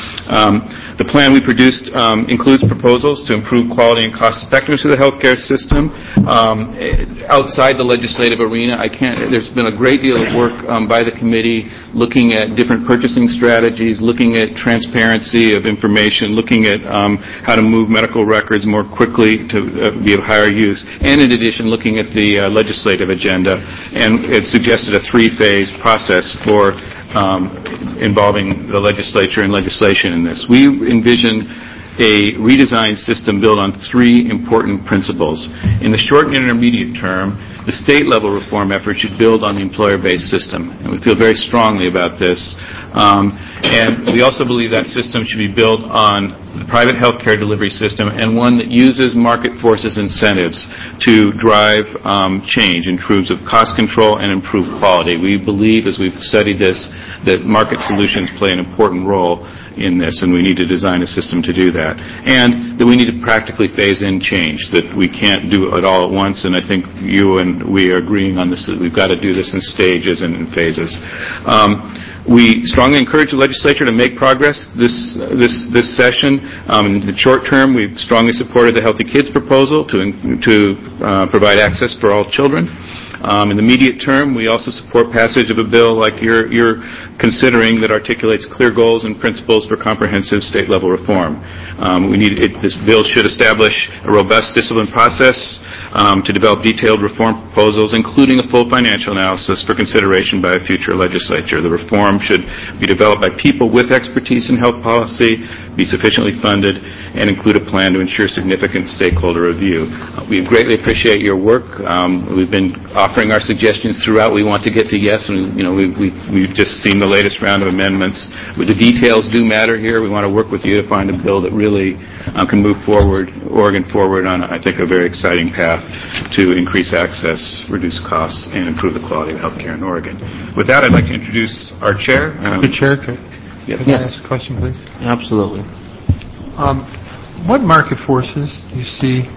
Um, the plan we produced um, includes proposals to improve quality and cost effectiveness of the healthcare system. Um, outside the legislative arena, I can't, there's been a great deal of work um, by the committee looking at different purchasing strategies, looking at transparency of information, looking at um, how to move medical records more quickly to uh, be of higher use, and in addition looking at the uh, legislative agenda, and it suggested a three-phase process for um, involving the legislature and legislation in this. We envision a redesigned system built on three important principles. In the short and intermediate term, the state-level reform effort should build on the employer-based system, and we feel very strongly about this. Um, and we also believe that system should be built on the private health care delivery system, and one that uses market forces incentives to drive um, change in terms of cost control and improved quality. We believe, as we've studied this, that market solutions play an important role in this, and we need to design a system to do that. And that we need to practically phase in change, that we can't do it all at once, and I think you and we are agreeing on this, that we've got to do this in stages and in phases. Um, We strongly encourage the legislature to make progress this this this session. Um, in the short term, we've strongly supported the Healthy Kids proposal to to uh, provide access for all children. Um, in the immediate term, we also support passage of a bill like you're, you're considering that articulates clear goals and principles for comprehensive state-level reform. Um, we need it, this bill should establish a robust discipline process um, to develop detailed reform proposals, including a full financial analysis for consideration by a future legislature. The reform should be developed by people with expertise in health policy, be sufficiently funded, and include a plan to ensure significant stakeholder review. Uh, we greatly appreciate your work. Um, we've been offering our suggestions throughout. We want to get to yes, and you know we, we, we've just seen the latest round of amendments. But the details do matter here. We want to work with you to find a bill that really uh, can move forward, Oregon forward on, I think, a very exciting path to increase access, reduce costs, and improve the quality of health care in Oregon. With that, I'd like to introduce our chair. Um, Good Chair, could yes. could I ask a question, please? Absolutely. Um, what market forces do you see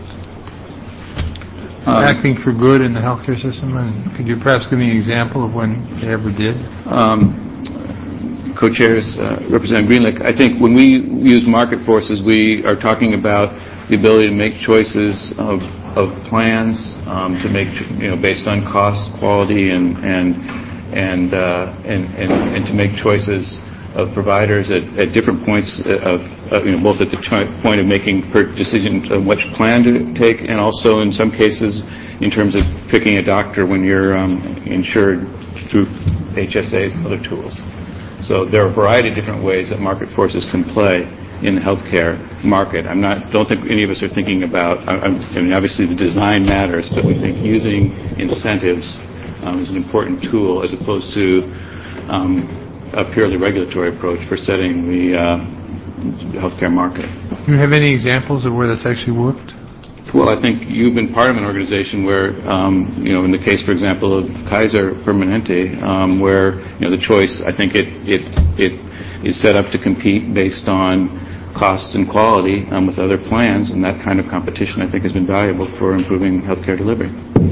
Um, acting for good in the healthcare system, and could you perhaps give me an example of when they ever did? Um, Co-chairs, uh, Representative Greenlick, I think when we use market forces, we are talking about the ability to make choices of, of plans um, to make, you know, based on cost, quality, and and and uh, and, and, and to make choices of providers at, at different points of, uh, you know, both at the t- point of making per decision of which plan to take, and also in some cases in terms of picking a doctor when you're um, insured through H S As and other tools. So there are a variety of different ways that market forces can play in the healthcare market. I'm not, don't think any of us are thinking about, I, I mean, obviously the design matters, but we think using incentives um, is an important tool as opposed to um, a purely regulatory approach for setting the uh, healthcare market. Do you have any examples of where that's actually worked? Well, I think you've been part of an organization where, um, you know, in the case, for example, of Kaiser Permanente, um, where, you know, the choice, I think it, it, it is set up to compete based on cost and quality um, with other plans, and that kind of competition, I think, has been valuable for improving healthcare delivery.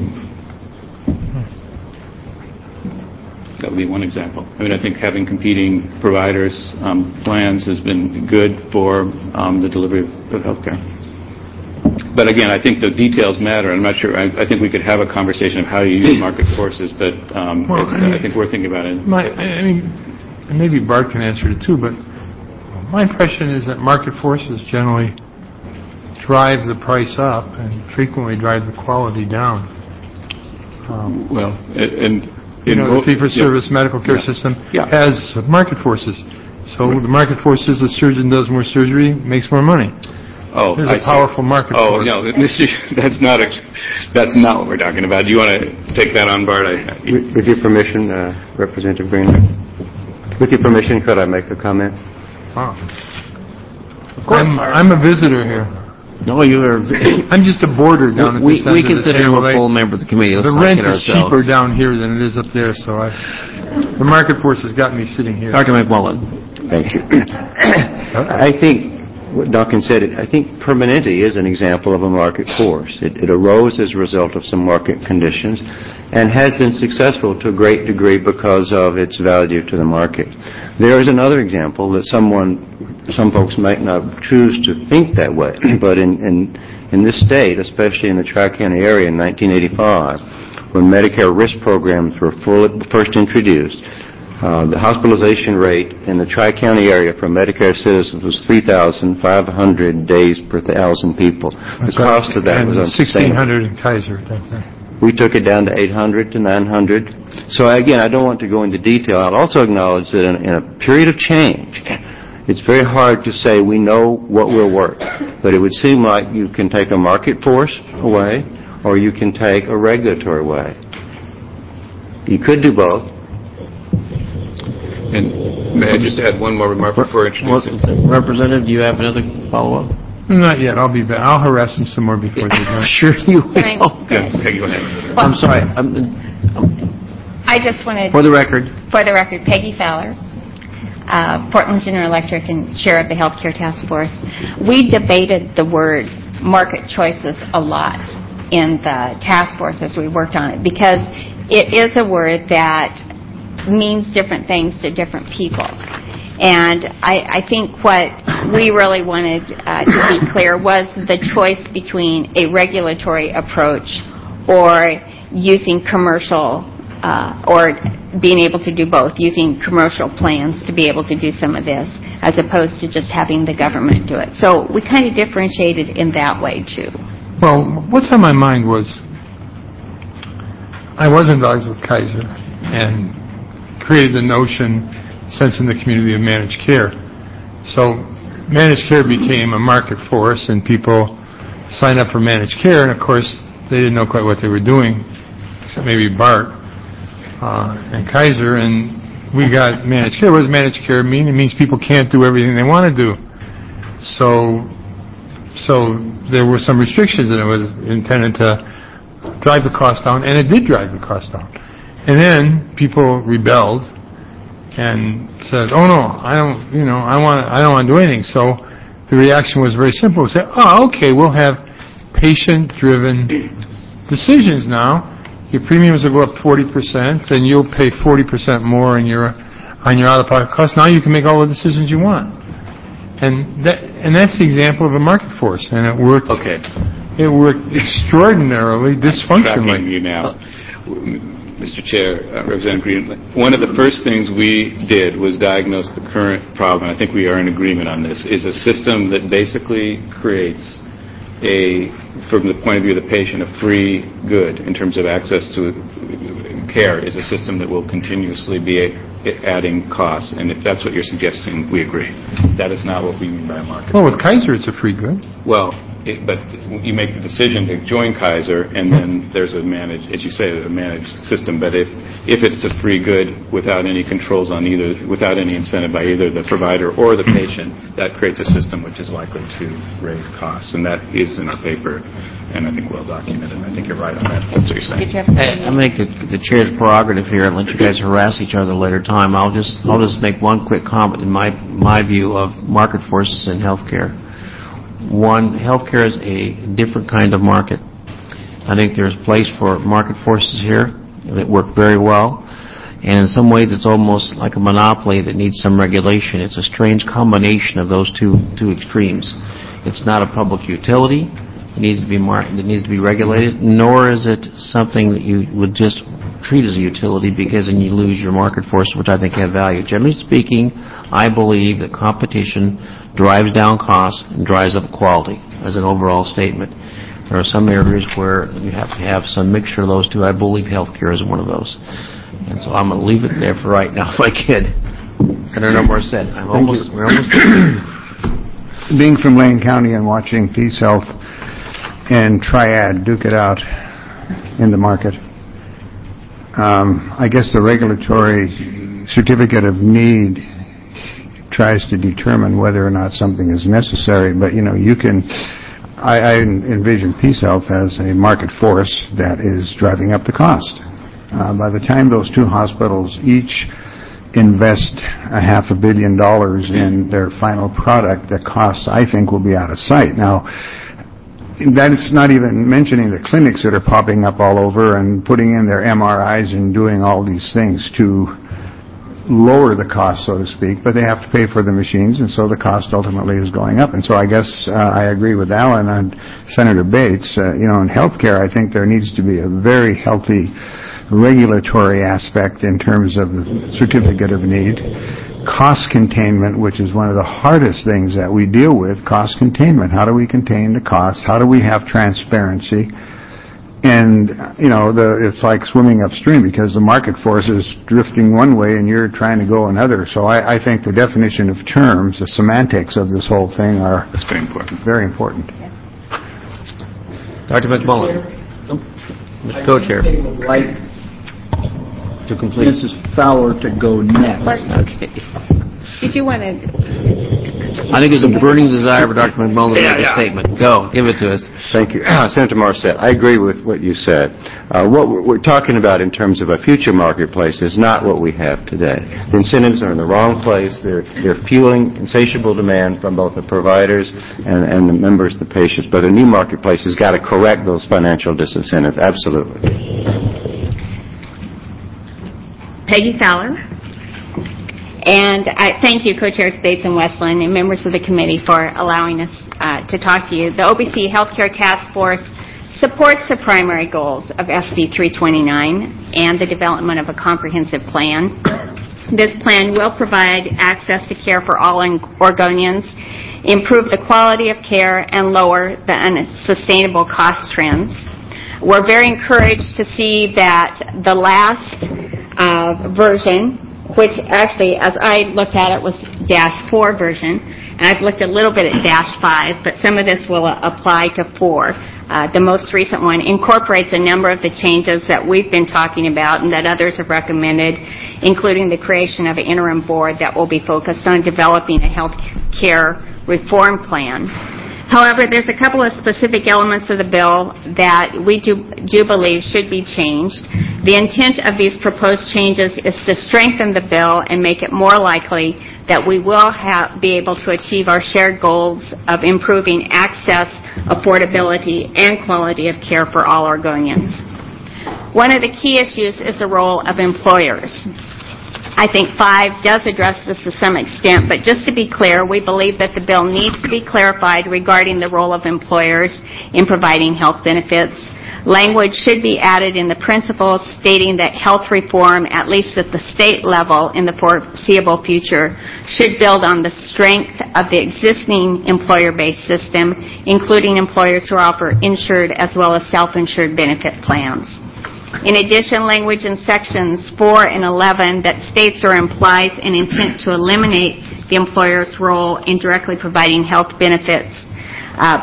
That would be one example. I mean, I think having competing providers' um, plans has been good for um, the delivery of, of healthcare. But again, I think the details matter. I'm not sure. I, I think we could have a conversation of how you use market forces, but um, well, it's, I, mean, I think we're thinking about it. My, I mean, and maybe Bart can answer it too, but my impression is that market forces generally drive the price up and frequently drive the quality down. Um, well, and you know, the fee-for-service yeah. medical care yeah. system yeah. has market forces. So right. the market forces, the surgeon does more surgery, makes more money. Oh, There's I a powerful see. market oh, force. Oh, no, this is, that's not a, that's not what we're talking about. Do you want to take that on, Bart? I, with, with your permission, uh, Representative Greenlee, with your permission, could I make a comment? Wow. I'm, I'm a visitor here. No, you are... I'm just a boarder down we, at this we end of the consider table. him a full member of the committee. Let's the not rent kid is ourselves. cheaper down here than it is up there, so I, the market force has got me sitting here. Doctor McMullen. Thank you. I think what Duncan said, I think Permanente is an example of a market force. It, it arose as a result of some market conditions and has been successful to a great degree because of its value to the market. There is another example that someone, some folks might not choose to think that way, but in, in, in this state, especially in the Tri-County area in nineteen eighty-five, when Medicare risk programs were full, first introduced, Uh, the hospitalization rate in the Tri-County area for Medicare citizens was three thousand five hundred days per thousand people. That's the cost right. of that and was unsustainable. sixteen hundred in Kaiser at that time. We took it down to eight hundred to nine hundred. So again, I don't want to go into detail. I'll also acknowledge that in, in a period of change, it's very hard to say we know what will work. But it would seem like you can take a market force away or you can take a regulatory way. You could do both. And may I just add one more remark before introducing... Representative, do you have another follow-up? Not yet. I'll be back. I'll harass them some more before they're done. Sure you will. Yeah, Peggy, go ahead. Well, I'm sorry. I'm, I'm, I just wanted... for the record. For the record, Peggy Fowler, uh, Portland General Electric and Chair of the Healthcare Task Force. We debated the word market choices a lot in the task force as we worked on it because it is a word that means different things to different people. And I, I think what we really wanted uh, to be clear was the choice between a regulatory approach or using commercial uh, or being able to do both, using commercial plans to be able to do some of this as opposed to just having the government do it. So we kind of differentiated in that way too. Well, what's on my mind was I was involved with Kaiser and created the notion, sense in the community of managed care. So managed care became a market force and people signed up for managed care and of course they didn't know quite what they were doing, except maybe Bart uh, and Kaiser, and we got managed care. What does managed care mean? It means people can't do everything they want to do. So, so there were some restrictions and it was intended to drive the cost down, and it did drive the cost down. And then people rebelled and said, "Oh no, I don't. You know, I want. I don't want to do anything." So the reaction was very simple: "We say, oh, okay, we'll have patient-driven decisions now. Your premiums will go up forty percent, and you'll pay forty percent more in your on your out-of-pocket costs. Now you can make all the decisions you want." And that and that's the example of a market force, and it worked. Okay. It worked extraordinarily dysfunctionally. Tracking you now. Mister Chair, uh, Representative Green, one of the first things we did was diagnose the current problem. I think we are in agreement on this, is a system that basically creates a, from the point of view of the patient, a free good in terms of access to care is a system that will continuously be adding costs. And if that's what you're suggesting, we agree. That is not what we mean by a market. Well, with Kaiser, it's a free good. Well, it, but you make the decision to join Kaiser, and then there's a managed, as you say, a managed system. But if if it's a free good without any controls on either, without any incentive by either the provider or the patient, that creates a system which is likely to raise costs, and that is in our paper, and I think well documented. And I think you're right on that. That's what you're saying. I, I make the, the chair's prerogative here and let you guys harass each other later time. I'll just I'll just make one quick comment in my my view of market forces in healthcare. One, healthcare is a different kind of market. I think there's place for market forces here that work very well, and in some ways it's almost like a monopoly that needs some regulation. It's a strange combination of those two two extremes. It's not a public utility. It needs to be mar- it needs to be regulated, nor is it something that you would just treat as a utility, because then you lose your market force, which I think have value. Generally speaking, I believe that competition drives down costs and drives up quality as an overall statement. There are some areas where you have to have some mixture of those two. I believe healthcare is one of those. And so I'm going to leave it there for right now if I could. Senator No More said. I'm Thank almost, you. we're almost Being from Lane County and watching Peace Health and Triad duke it out in the market, um, I guess the regulatory certificate of need tries to determine whether or not something is necessary. But, you know, you can, I, I envision Peace Health as a market force that is driving up the cost. Uh, by the time those two hospitals each invest a half a billion dollars in their final product, the cost, I think, will be out of sight. Now, that's not even mentioning the clinics that are popping up all over and putting in their M R Is and doing all these things to lower the cost, so to speak, but they have to pay for the machines, and so the cost ultimately is going up. And so I guess uh, I agree with Alan and Senator Bates. Uh, you know, in healthcare, I think there needs to be a very healthy regulatory aspect in terms of the certificate of need. Cost containment, which is one of the hardest things that we deal with, cost containment. How do we contain the costs? How do we have transparency? And, you know, the, it's like swimming upstream, because the market force is drifting one way and you're trying to go another. So I, I think the definition of terms, the semantics of this whole thing are That's very important. Very important. Doctor McMullen. Mister Co-Chair. I would like to complete. Missus Fowler to go next. Okay. Did you want to... I think it's a burning desire for Doctor McMullen to make a statement. Go, give it to us. Thank you. Senator Morissette, I agree with what you said. Uh, what we're, we're talking about in terms of a future marketplace is not what we have today. The incentives are in the wrong place. They're, they're fueling insatiable demand from both the providers and, and the members, the patients. But a new marketplace has got to correct those financial disincentives. Absolutely. Peggy Fowler. And I thank you, Co-Chairs Bates and Westland, and members of the committee for allowing us uh, to talk to you. The O B C Healthcare Task Force supports the primary goals of S B three twenty-nine and the development of a comprehensive plan. This plan will provide access to care for all Oregonians, improve the quality of care, and lower the unsustainable cost trends. We're very encouraged to see that the last uh, version, which actually, as I looked at it, was dash four version, and I've looked a little bit at dash five, but some of this will uh, apply to four. Uh, the most recent one incorporates a number of the changes that we've been talking about and that others have recommended, including the creation of an interim board that will be focused on developing a health care reform plan. However, there's a couple of specific elements of the bill that we do, do believe should be changed. The intent of these proposed changes is to strengthen the bill and make it more likely that we will have, be able to achieve our shared goals of improving access, affordability, and quality of care for all Oregonians. One of the key issues is the role of employers. I think five does address this to some extent, but just to be clear, we believe that the bill needs to be clarified regarding the role of employers in providing health benefits. Language should be added in the principles stating that health reform, at least at the state level in the foreseeable future, should build on the strength of the existing employer-based system, including employers who offer insured as well as self-insured benefit plans. In addition, language in sections four and eleven that states or implies an intent to eliminate the employer's role in directly providing health benefits uh,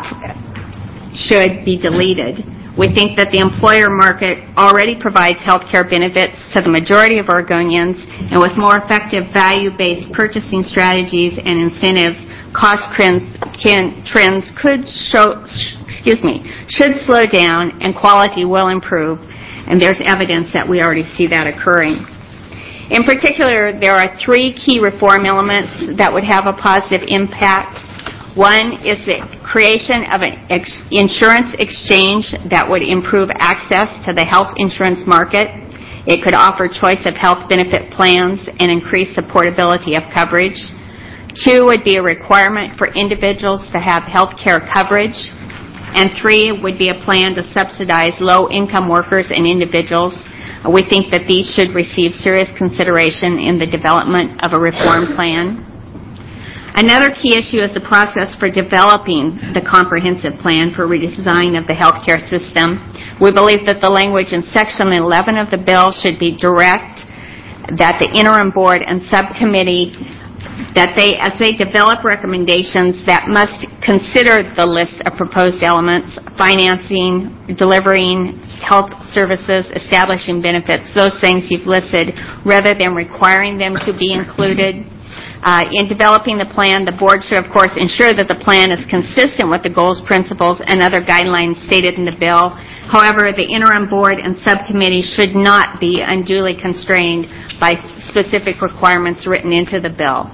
should be deleted. We think that the employer market already provides health care benefits to the majority of Oregonians, and with more effective value-based purchasing strategies and incentives, cost trends, can, trends could show, excuse me, should slow down and quality will improve, and there's evidence that we already see that occurring. In particular, there are three key reform elements that would have a positive impact. One is the creation of an ex- insurance exchange that would improve access to the health insurance market. It could offer choice of health benefit plans and increase supportability of coverage. Two would be a requirement for individuals to have health care coverage. And three would be a plan to subsidize low-income workers and individuals. We think that these should receive serious consideration in the development of a reform plan. Another key issue is the process for developing the comprehensive plan for redesign of the healthcare system. We believe that the language in Section eleven of the bill should be direct, that the interim board and subcommittee, that they, as they develop recommendations, that must consider the list of proposed elements, financing, delivering health services, establishing benefits, those things you've listed, rather than requiring them to be included. Uh, in developing the plan, the board should, of course, ensure that the plan is consistent with the goals, principles, and other guidelines stated in the bill. However, the interim board and subcommittee should not be unduly constrained by specific requirements written into the bill.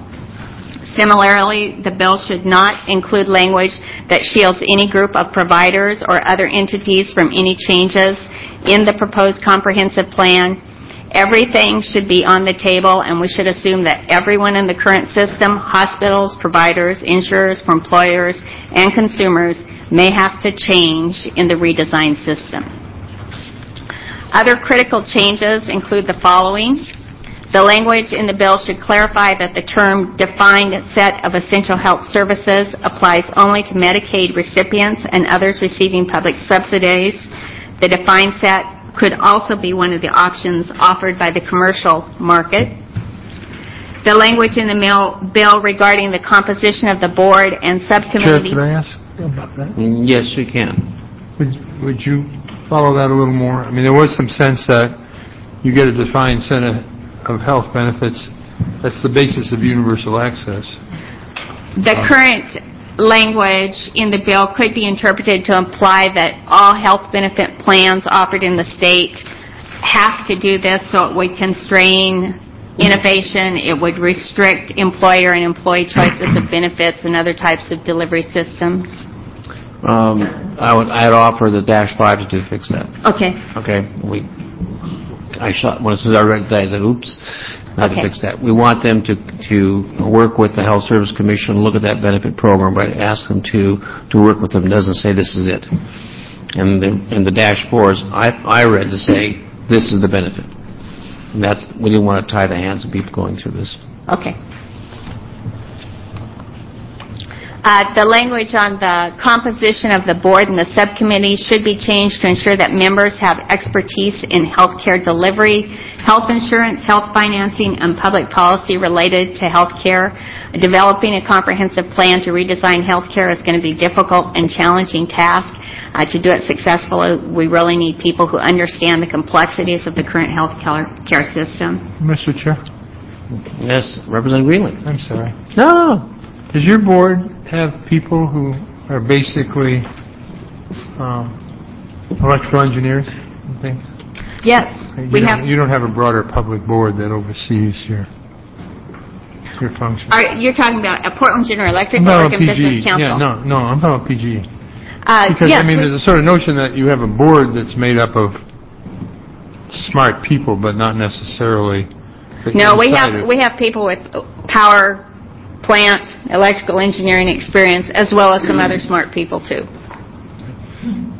Similarly, the bill should not include language that shields any group of providers or other entities from any changes in the proposed comprehensive plan. Everything should be on the table, and we should assume that everyone in the current system, hospitals, providers, insurers, employers, and consumers, may have to change in the redesigned system. Other critical changes include the following. The language in the bill should clarify that the term defined set of essential health services applies only to Medicaid recipients and others receiving public subsidies. The defined set could also be one of the options offered by the commercial market. The language in the bill regarding the composition of the board and subcommittee. Chair, could I ask about that? Yes, you can. Would, would you follow that a little more? I mean, there was some sense that you get a defined set of, of health benefits. That's the basis of universal access. The um, current language in the bill could be interpreted to imply that all health benefit plans offered in the state have to do this, so it would constrain innovation, it would restrict employer and employee choices of benefits and other types of delivery systems. Um, I would I'd offer the dash five to do fix that. Okay. Okay. We I shot when it says I read that I said oops. Not okay. to fix that. We want them to to work with the Health Service Commission, look at that benefit program, but ask them to to work with them. It doesn't say this is it. And the and the dash fours I I read to say this is the benefit. And that's we didn't want to tie the hands of people going through this. Okay. Uh, the language on the composition of the board and the subcommittee should be changed to ensure that members have expertise in health care delivery, health insurance, health financing, and public policy related to health care. Developing a comprehensive plan to redesign health care is going to be a difficult and challenging task. Uh, to do it successfully, we really need people who understand the complexities of the current health care system. Mister Chair? Yes, Representative Greenlee. I'm sorry. No. Does your board have people who are basically um, electrical engineers and things? Yes, you we don't, have. You don't have a broader public board that oversees your your function. Are, you're talking about a Portland General Electric or Oregon Business Council? Yeah, no, no, I'm talking about P G E. Uh, because yes, I mean, we, there's a sort of notion that you have a board that's made up of smart people, but not necessarily. No, we have we have people with power plant, electrical engineering experience, as well as some other smart people, too.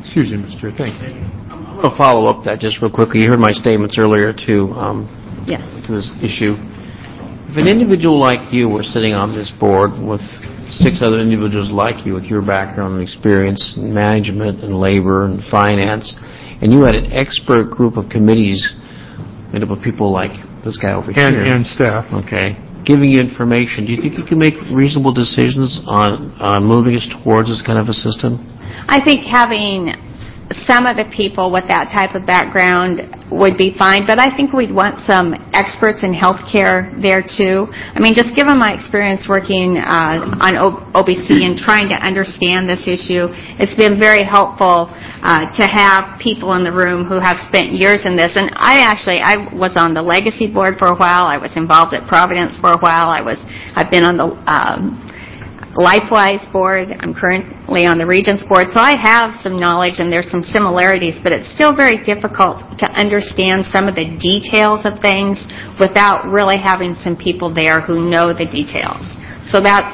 Excuse me, Mister Chair, thank you. I'm going to follow up that just real quickly. You heard my statements earlier to, um, Yes. to this issue. If an individual like you were sitting on this board with six other individuals like you with your background and experience in management and labor and finance, and you had an expert group of committees made up of people like this guy over And, here. and staff. Okay. Giving you information, do you think you can make reasonable decisions on, on moving us towards this kind of a system? I think having some of the people with that type of background would be fine, but I think we'd want some experts in healthcare there too. I mean, just given my experience working uh, on O B C and trying to understand this issue, it's been very helpful uh, to have people in the room who have spent years in this. And I actually, I was on the Legacy Board for a while. I was involved at Providence for a while. I was, I've been on the um, LifeWise board. I'm currently on the Regents board, so I have some knowledge and there's some similarities, but it's still very difficult to understand some of the details of things without really having some people there who know the details. So that's...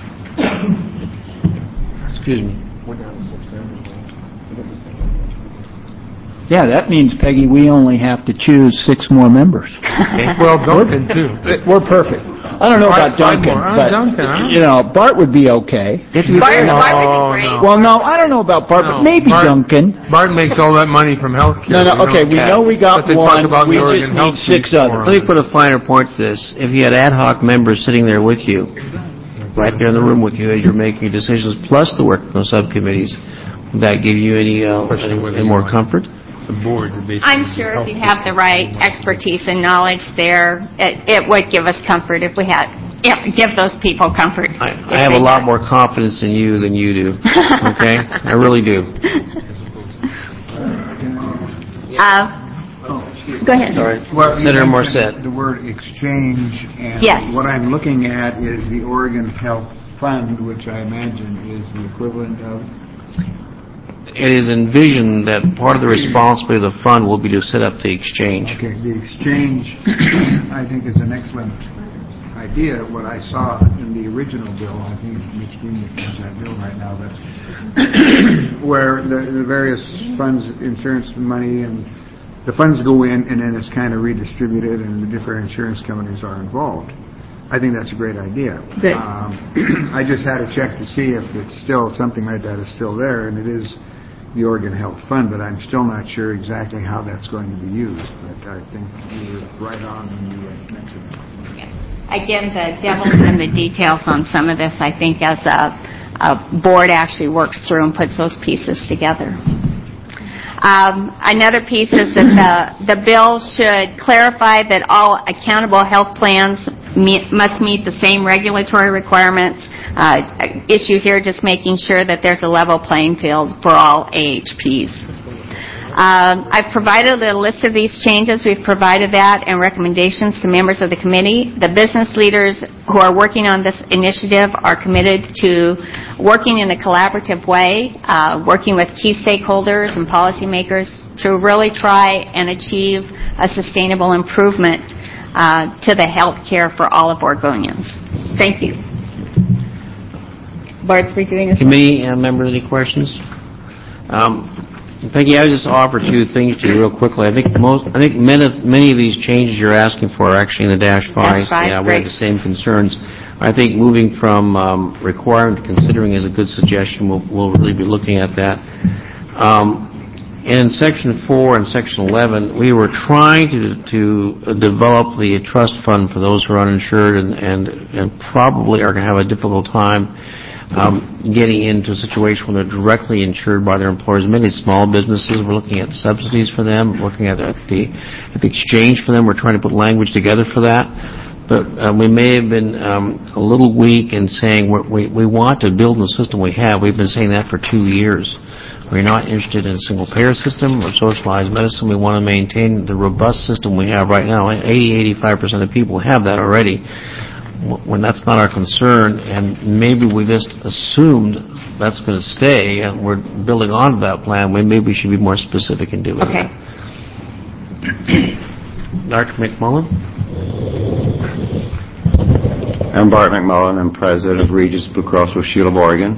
Excuse me. Yeah, that means, Peggy, we only have to choose six more members. Well, Duncan, too. We're perfect. I don't know about Five- five Duncan, more. Uh, but, Duncan, huh? you know, Bart would be okay. Bart, Bart would be No, great. no. Well, no, I don't know about Bart, No, but maybe Bart- Duncan. Bart makes all that money from health care. No, no, okay, we know we got But they talk one, about we the just Oregon need Health six Week others. Let me put a finer point to this. If you had ad hoc members sitting there with you, right there in the room with you as you're making your decisions, plus the work of the subcommittees, would that give you any, uh, Question any, whether any you more want- comfort? The board to basically I'm sure if you'd have the right expertise and knowledge there, it, it would give us comfort if we had, yeah, give those people comfort. I, if I have they a lot had. more confidence in you than you do. Okay? I really do. Uh, go ahead. Sorry. Well, you Senator mentioned Morset. the word exchange, and Yes. what I'm looking at is the Oregon Health Fund, which I imagine is the equivalent of... It is envisioned that part of the responsibility of the fund will be to set up the exchange. Okay, the exchange, I think, is an excellent idea. What I saw in the original bill, I think Mitch Green has that bill right now, that's where the, the various funds, insurance money, and the funds go in, and then it's kind of redistributed, and the different insurance companies are involved. I think that's a great idea. Good. Um, I just had to check to see if it's still, something like that is still there, and it is the Oregon Health Fund, but I'm still not sure exactly how that's going to be used. But I think you were right on when you mentioned it. Again, the devil's in the details on some of this. I think as a, a board actually works through and puts those pieces together. Um, another piece is that the, the bill should clarify that all accountable health plans meet, must meet the same regulatory requirements. Uh, issue here just making sure that there's a level playing field for all A H Ps. Um, I've provided a list of these changes. We've provided that and recommendations to members of the committee. The business leaders who are working on this initiative are committed to working in a collaborative way, uh, working with key stakeholders and policymakers to really try and achieve a sustainable improvement uh, to the health care for all of Oregonians. Thank you. Bart's redoing his... Committee uh, members, any questions? Um, Peggy, I would just offer two things to you real quickly. I think most, I think many of, many of these changes you're asking for are actually in the dash five. Dash five, yeah, we great. have the same concerns. I think moving from um, requiring to considering is a good suggestion. We'll, we'll really be looking at that. Um, in Section four and Section eleven, we were trying to to develop the trust fund for those who are uninsured and and, and probably are going to have a difficult time Um, getting into a situation where they're directly insured by their employers. Many small businesses, we're looking at subsidies for them, looking at, at the at the exchange for them. We're trying to put language together for that. But uh, we may have been um, a little weak in saying we're, we we want to build in the system we have. We've been saying that for two years. We're not interested in a single-payer system or socialized medicine. We want to maintain the robust system we have right now. eighty, eighty-five percent of people have that already. When that's not our concern, and maybe we just assumed that's going to stay, and we're building on that plan, we maybe should be more specific in doing Okay. that. Doctor McMullen? I'm Bart McMullen. I'm president of Regis Blue Cross Blue Shield of Oregon.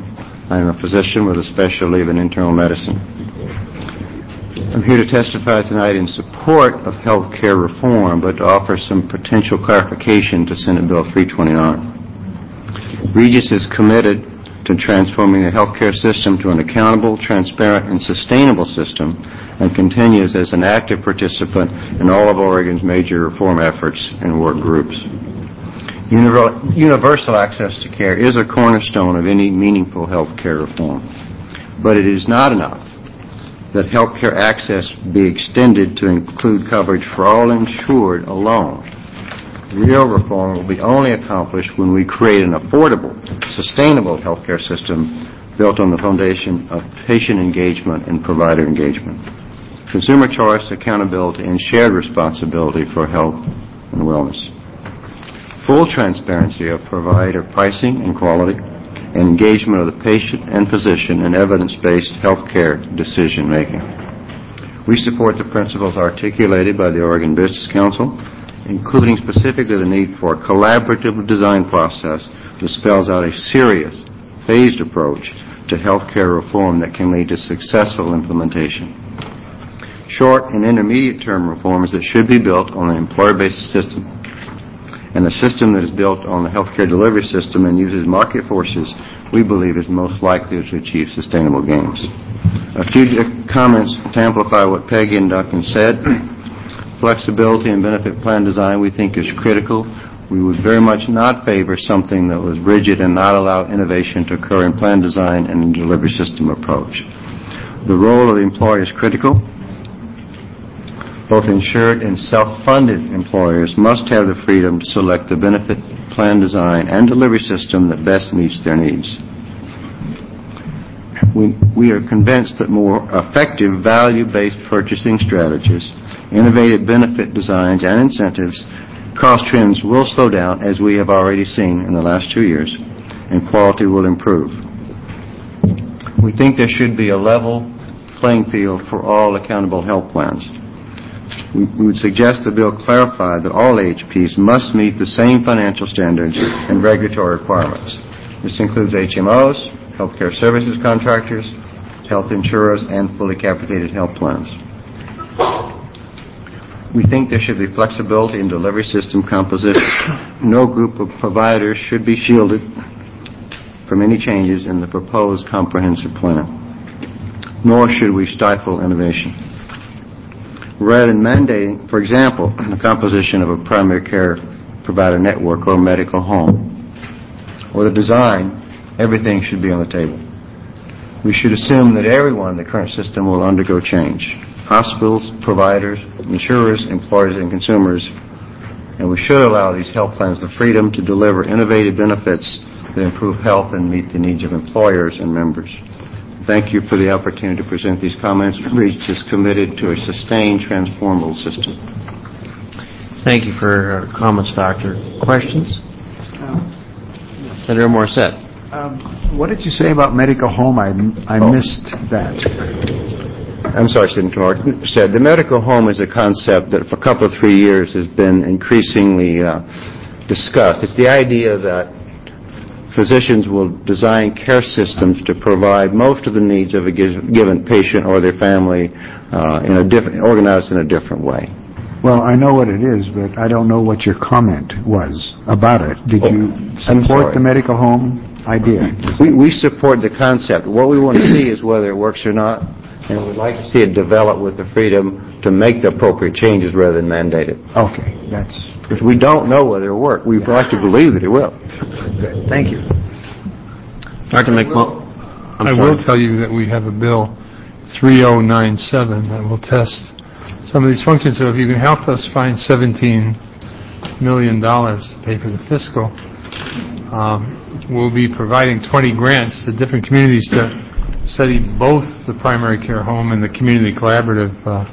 I am a physician with a specialty in internal medicine. I'm here to testify tonight in support of health care reform, but to offer some potential clarification to Senate Bill three twenty-nine. Regis is committed to transforming the health care system to an accountable, transparent, and sustainable system, and continues as an active participant in all of Oregon's major reform efforts and work groups. Universal access to care is a cornerstone of any meaningful health care reform, but it is not enough that health care access be extended to include coverage for all insured alone. Real reform will be only accomplished when we create an affordable, sustainable health care system built on the foundation of patient engagement and provider engagement, consumer choice, accountability, and shared responsibility for health and wellness. Full transparency of provider pricing and quality, and engagement of the patient and physician in evidence-based health care decision-making. We support the principles articulated by the Oregon Business Council, including specifically the need for a collaborative design process that spells out a serious, phased approach to health care reform that can lead to successful implementation. Short and intermediate-term reforms that should be built on an employer-based system, and a system that is built on the healthcare delivery system and uses market forces, we believe is most likely to achieve sustainable gains. A few comments to amplify what Peggy and Duncan said. Flexibility in benefit plan design we think is critical. We would very much not favor something that was rigid and not allow innovation to occur in plan design and delivery system approach. The role of the employer is critical. Both insured and self-funded employers must have the freedom to select the benefit plan design and delivery system that best meets their needs. We, we are convinced that more effective value-based purchasing strategies, innovative benefit designs, and incentives, cost trends will slow down, as we have already seen in the last two years, and quality will improve. We think there should be a level playing field for all accountable health plans. We, we would suggest the bill clarify that all A H Ps must meet the same financial standards and regulatory requirements. This includes H M Os, healthcare services contractors, health insurers, and fully capitated health plans. We think there should be flexibility in delivery system composition. No group of providers should be shielded from any changes in the proposed comprehensive plan, nor should we stifle innovation. Rather than mandating, for example, the composition of a primary care provider network or medical home, or the design, everything should be on the table. We should assume that everyone in the current system will undergo change. Hospitals, providers, insurers, employers, and consumers. And we should allow these health plans the freedom to deliver innovative benefits that improve health and meet the needs of employers and members. Thank you for the opportunity to present these comments. REACH is committed to a sustained, transformable system. Thank you for your comments, Doctor. Questions? Um, Senator Morissette. Um, what did you say about medical home? I, I Oh. missed that. I'm sorry, Senator Martin. Said the medical home is a concept that for a couple of three years has been increasingly uh, discussed. It's the idea that physicians will design care systems to provide most of the needs of a given patient or their family uh, in a different, organized in a different way. Well, I know what it is, but I don't know what your comment was about it. Did Oh, you I'm support sorry. the medical home idea? We, we support the concept. What we want to see is whether it works or not, and we'd like to see it develop with the freedom to make the appropriate changes rather than mandate it. Okay, that's Because we don't know whether it will work. We'd like to believe that it will. good. Thank you. Doctor McMullen. I'm I sorry. will tell you that we have a bill three oh nine seven that will test some of these functions. So if you can help us find seventeen million dollars to pay for the fiscal, um, we'll be providing twenty grants to different communities to study both the primary care home and the community collaborative uh,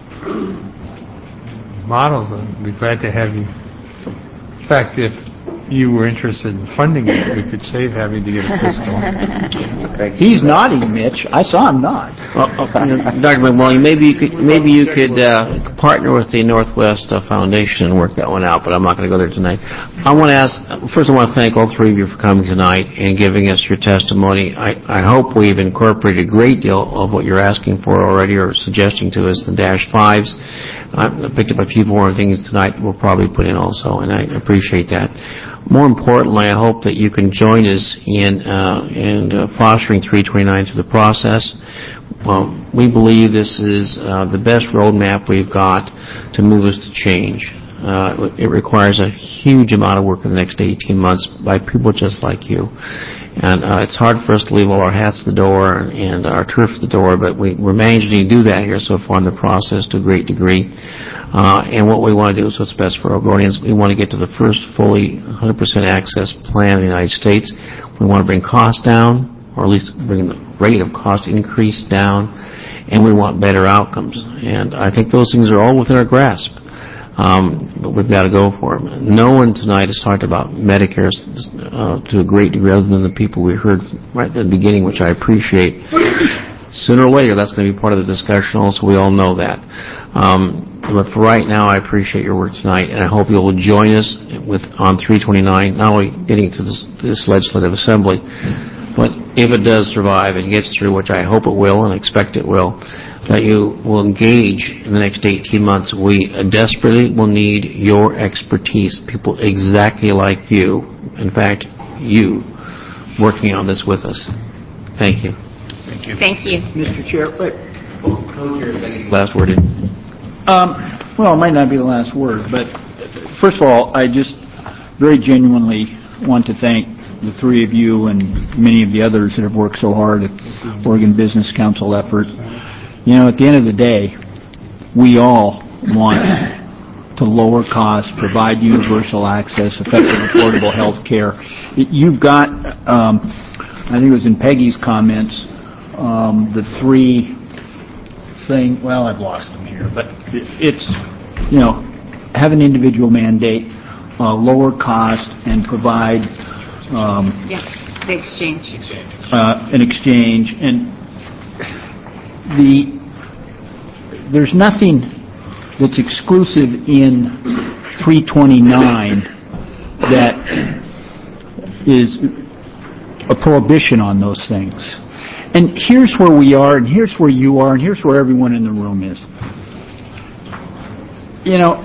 models. I'd be glad to have you. In fact, if you were interested in funding it, we could save having to get a fiscal. He's nodding, Mitch. I saw him nod. Well, uh, Doctor McMullen, maybe you could maybe you could uh, partner with the Northwest uh, Foundation and work that one out, but I'm not going to go there tonight. I want to ask, first I want to thank all three of you for coming tonight and giving us your testimony. I, I hope we've incorporated a great deal of what you're asking for already or suggesting to us, the dash fives. I picked up a few more things tonight we'll probably put in also, and I appreciate that. More importantly, I hope that you can join us in, uh, in uh, fostering three twenty-nine through the process. Well, we believe this is uh, the best roadmap we've got to move us to change. Uh, it requires a huge amount of work in the next eighteen months by people just like you. And uh, it's hard for us to leave all our hats at the door and our turf at the door, but we, we're managing to do that here so far in the process to a great degree. Uh, and what we want to do is what's best for Oregonians. We want to get to the first fully one hundred percent access plan in the United States. We want to bring costs down, or at least bring the rate of cost increase down, and we want better outcomes. And I think those things are all within our grasp. Um, but we've got to go for them. No one tonight has talked about Medicare uh, to a great degree other than the people we heard right at the beginning, which I appreciate. Sooner or later, that's going to be part of the discussion also. We all know that. Um, but for right now, I appreciate your work tonight, and I hope you'll join us with on three twenty-nine, not only getting to this, this legislative assembly, but if it does survive and gets through, which I hope it will and expect it will, that you will engage in the next eighteen months. We desperately will need your expertise, people exactly like you, in fact, you, working on this with us. Thank you. Thank you. Thank you. Mister Chair, wait. Last word. Um, well, it might not be the last word, but first of all, I just very genuinely want to thank the three of you and many of the others that have worked so hard at Oregon Business Council effort. You know, at the end of the day, we all want to lower costs, provide universal access, effective, affordable health care. You've got, um, I think it was in Peggy's comments, um, the three thing, well, I've lost them here, but it's, you know, have an individual mandate, uh, lower cost, and provide um, yes, the exchange. Uh, an exchange. And the there's nothing that's exclusive in three twenty-nine that is a prohibition on those things. And here's where we are, and here's where you are, and here's where everyone in the room is. You know,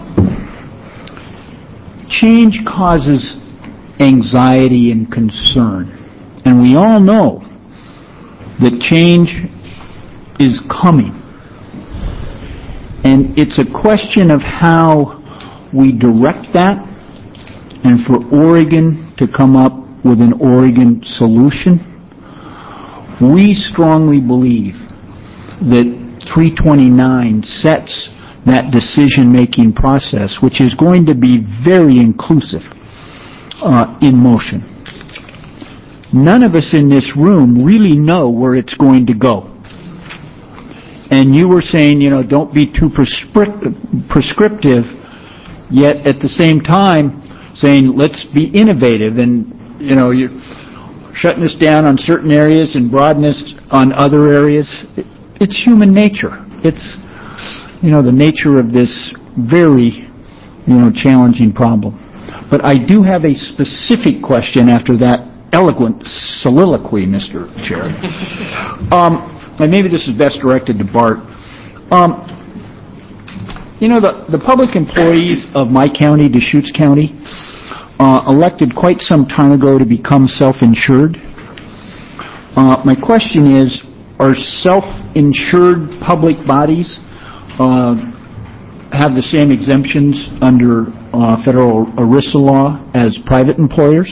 change causes anxiety and concern. And we all know that change is coming. And it's a question of how we direct that, and for Oregon to come up with an Oregon solution. We strongly believe that three twenty-nine sets that decision-making process, which is going to be very inclusive, uh, in motion. None of us in this room really know where it's going to go. And you were saying, you know, don't be too prescrip- prescriptive, yet at the same time saying, let's be innovative. And, you know, you're shutting us down on certain areas and broadening us on other areas. It's human nature. It's, you know, the nature of this very, you know, challenging problem. But I do have a specific question after that eloquent soliloquy, Mister Chair. Um, and maybe this is best directed to Bart. Um, you know, the, the public employees of my county, Deschutes County, uh, elected quite some time ago to become self-insured. Uh, my question is, are self-insured public bodies uh, have the same exemptions under uh, federal ERISA law as private employers?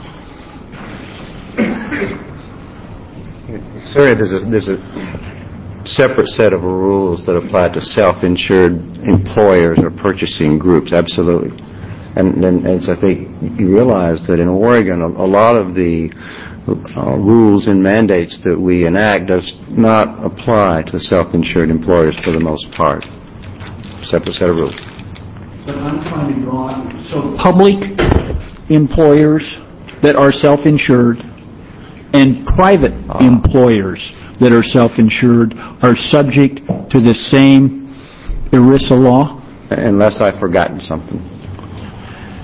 Sorry, there's a, there's a separate set of rules that apply to self-insured employers or purchasing groups, absolutely. And, and as I think you realize that in Oregon, a, a lot of the uh, rules and mandates that we enact does not apply to self-insured employers for the most part. Separate set of rules. But I'm trying to draw, so public employers that are self-insured and private uh, employers that are self-insured are subject to the same ERISA law? Unless I've forgotten something.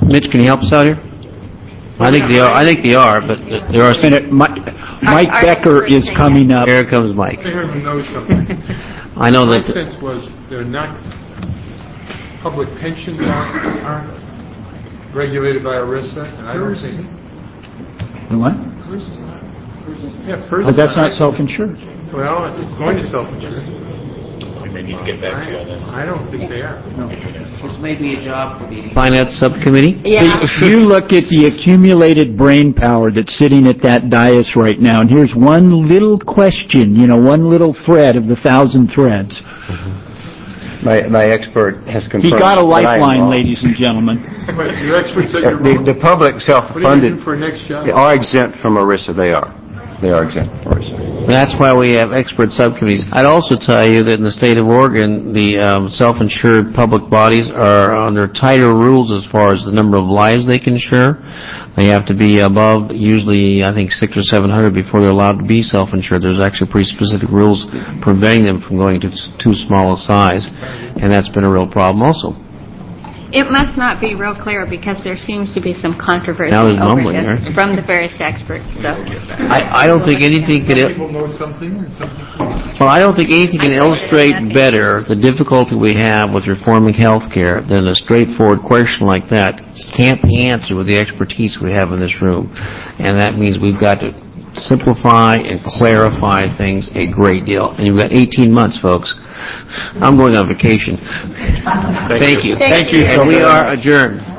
Mitch, can you help us out here? I think they are, I think they are, but there are... And it- Mi- Mike Becker is coming up. Here comes Mike. I heard him know something. I know My that... sense was they're not, public pensions aren't, aren't regulated by ERISA, and I don't think... What? Yeah, PERS But that's is not self-insured. Well, it's going to self-insurance. And they need to get back to you on this. I don't think they are. This may be a job for the Finance Subcommittee. Yeah. You look at the accumulated brain power that's sitting at that dais right now, and here's one little question, you know, one little thread of the thousand threads. My my expert has confirmed... He got a that I am lifeline, wrong. ladies and gentlemen. But your expert said Uh, you're The wrong. the public What are you going to self-funded do for a next job? are exempt from ERISA. They are. They are exempt from ERISA. That's why we have expert subcommittees. I'd also tell you that in the state of Oregon, the um, self-insured public bodies are under tighter rules as far as the number of lives they can insure. They have to be above, usually, I think, six or seven hundred before they're allowed to be self-insured. There's actually pretty specific rules preventing them from going to s- too small a size, and that's been a real problem also. It must not be real clear because there seems to be some controversy Now there's over mumbling this there. from the various experts, so... I, I don't think anything Some can... people know something and some people don't. Well, I don't think anything can illustrate better the difficulty we have with reforming health care than a straightforward question like that can't be answered with the expertise we have in this room. And that means we've got to simplify and clarify things a great deal. And you've got eighteen months, folks. I'm going on vacation. Thank you. Thank you. And we are adjourned.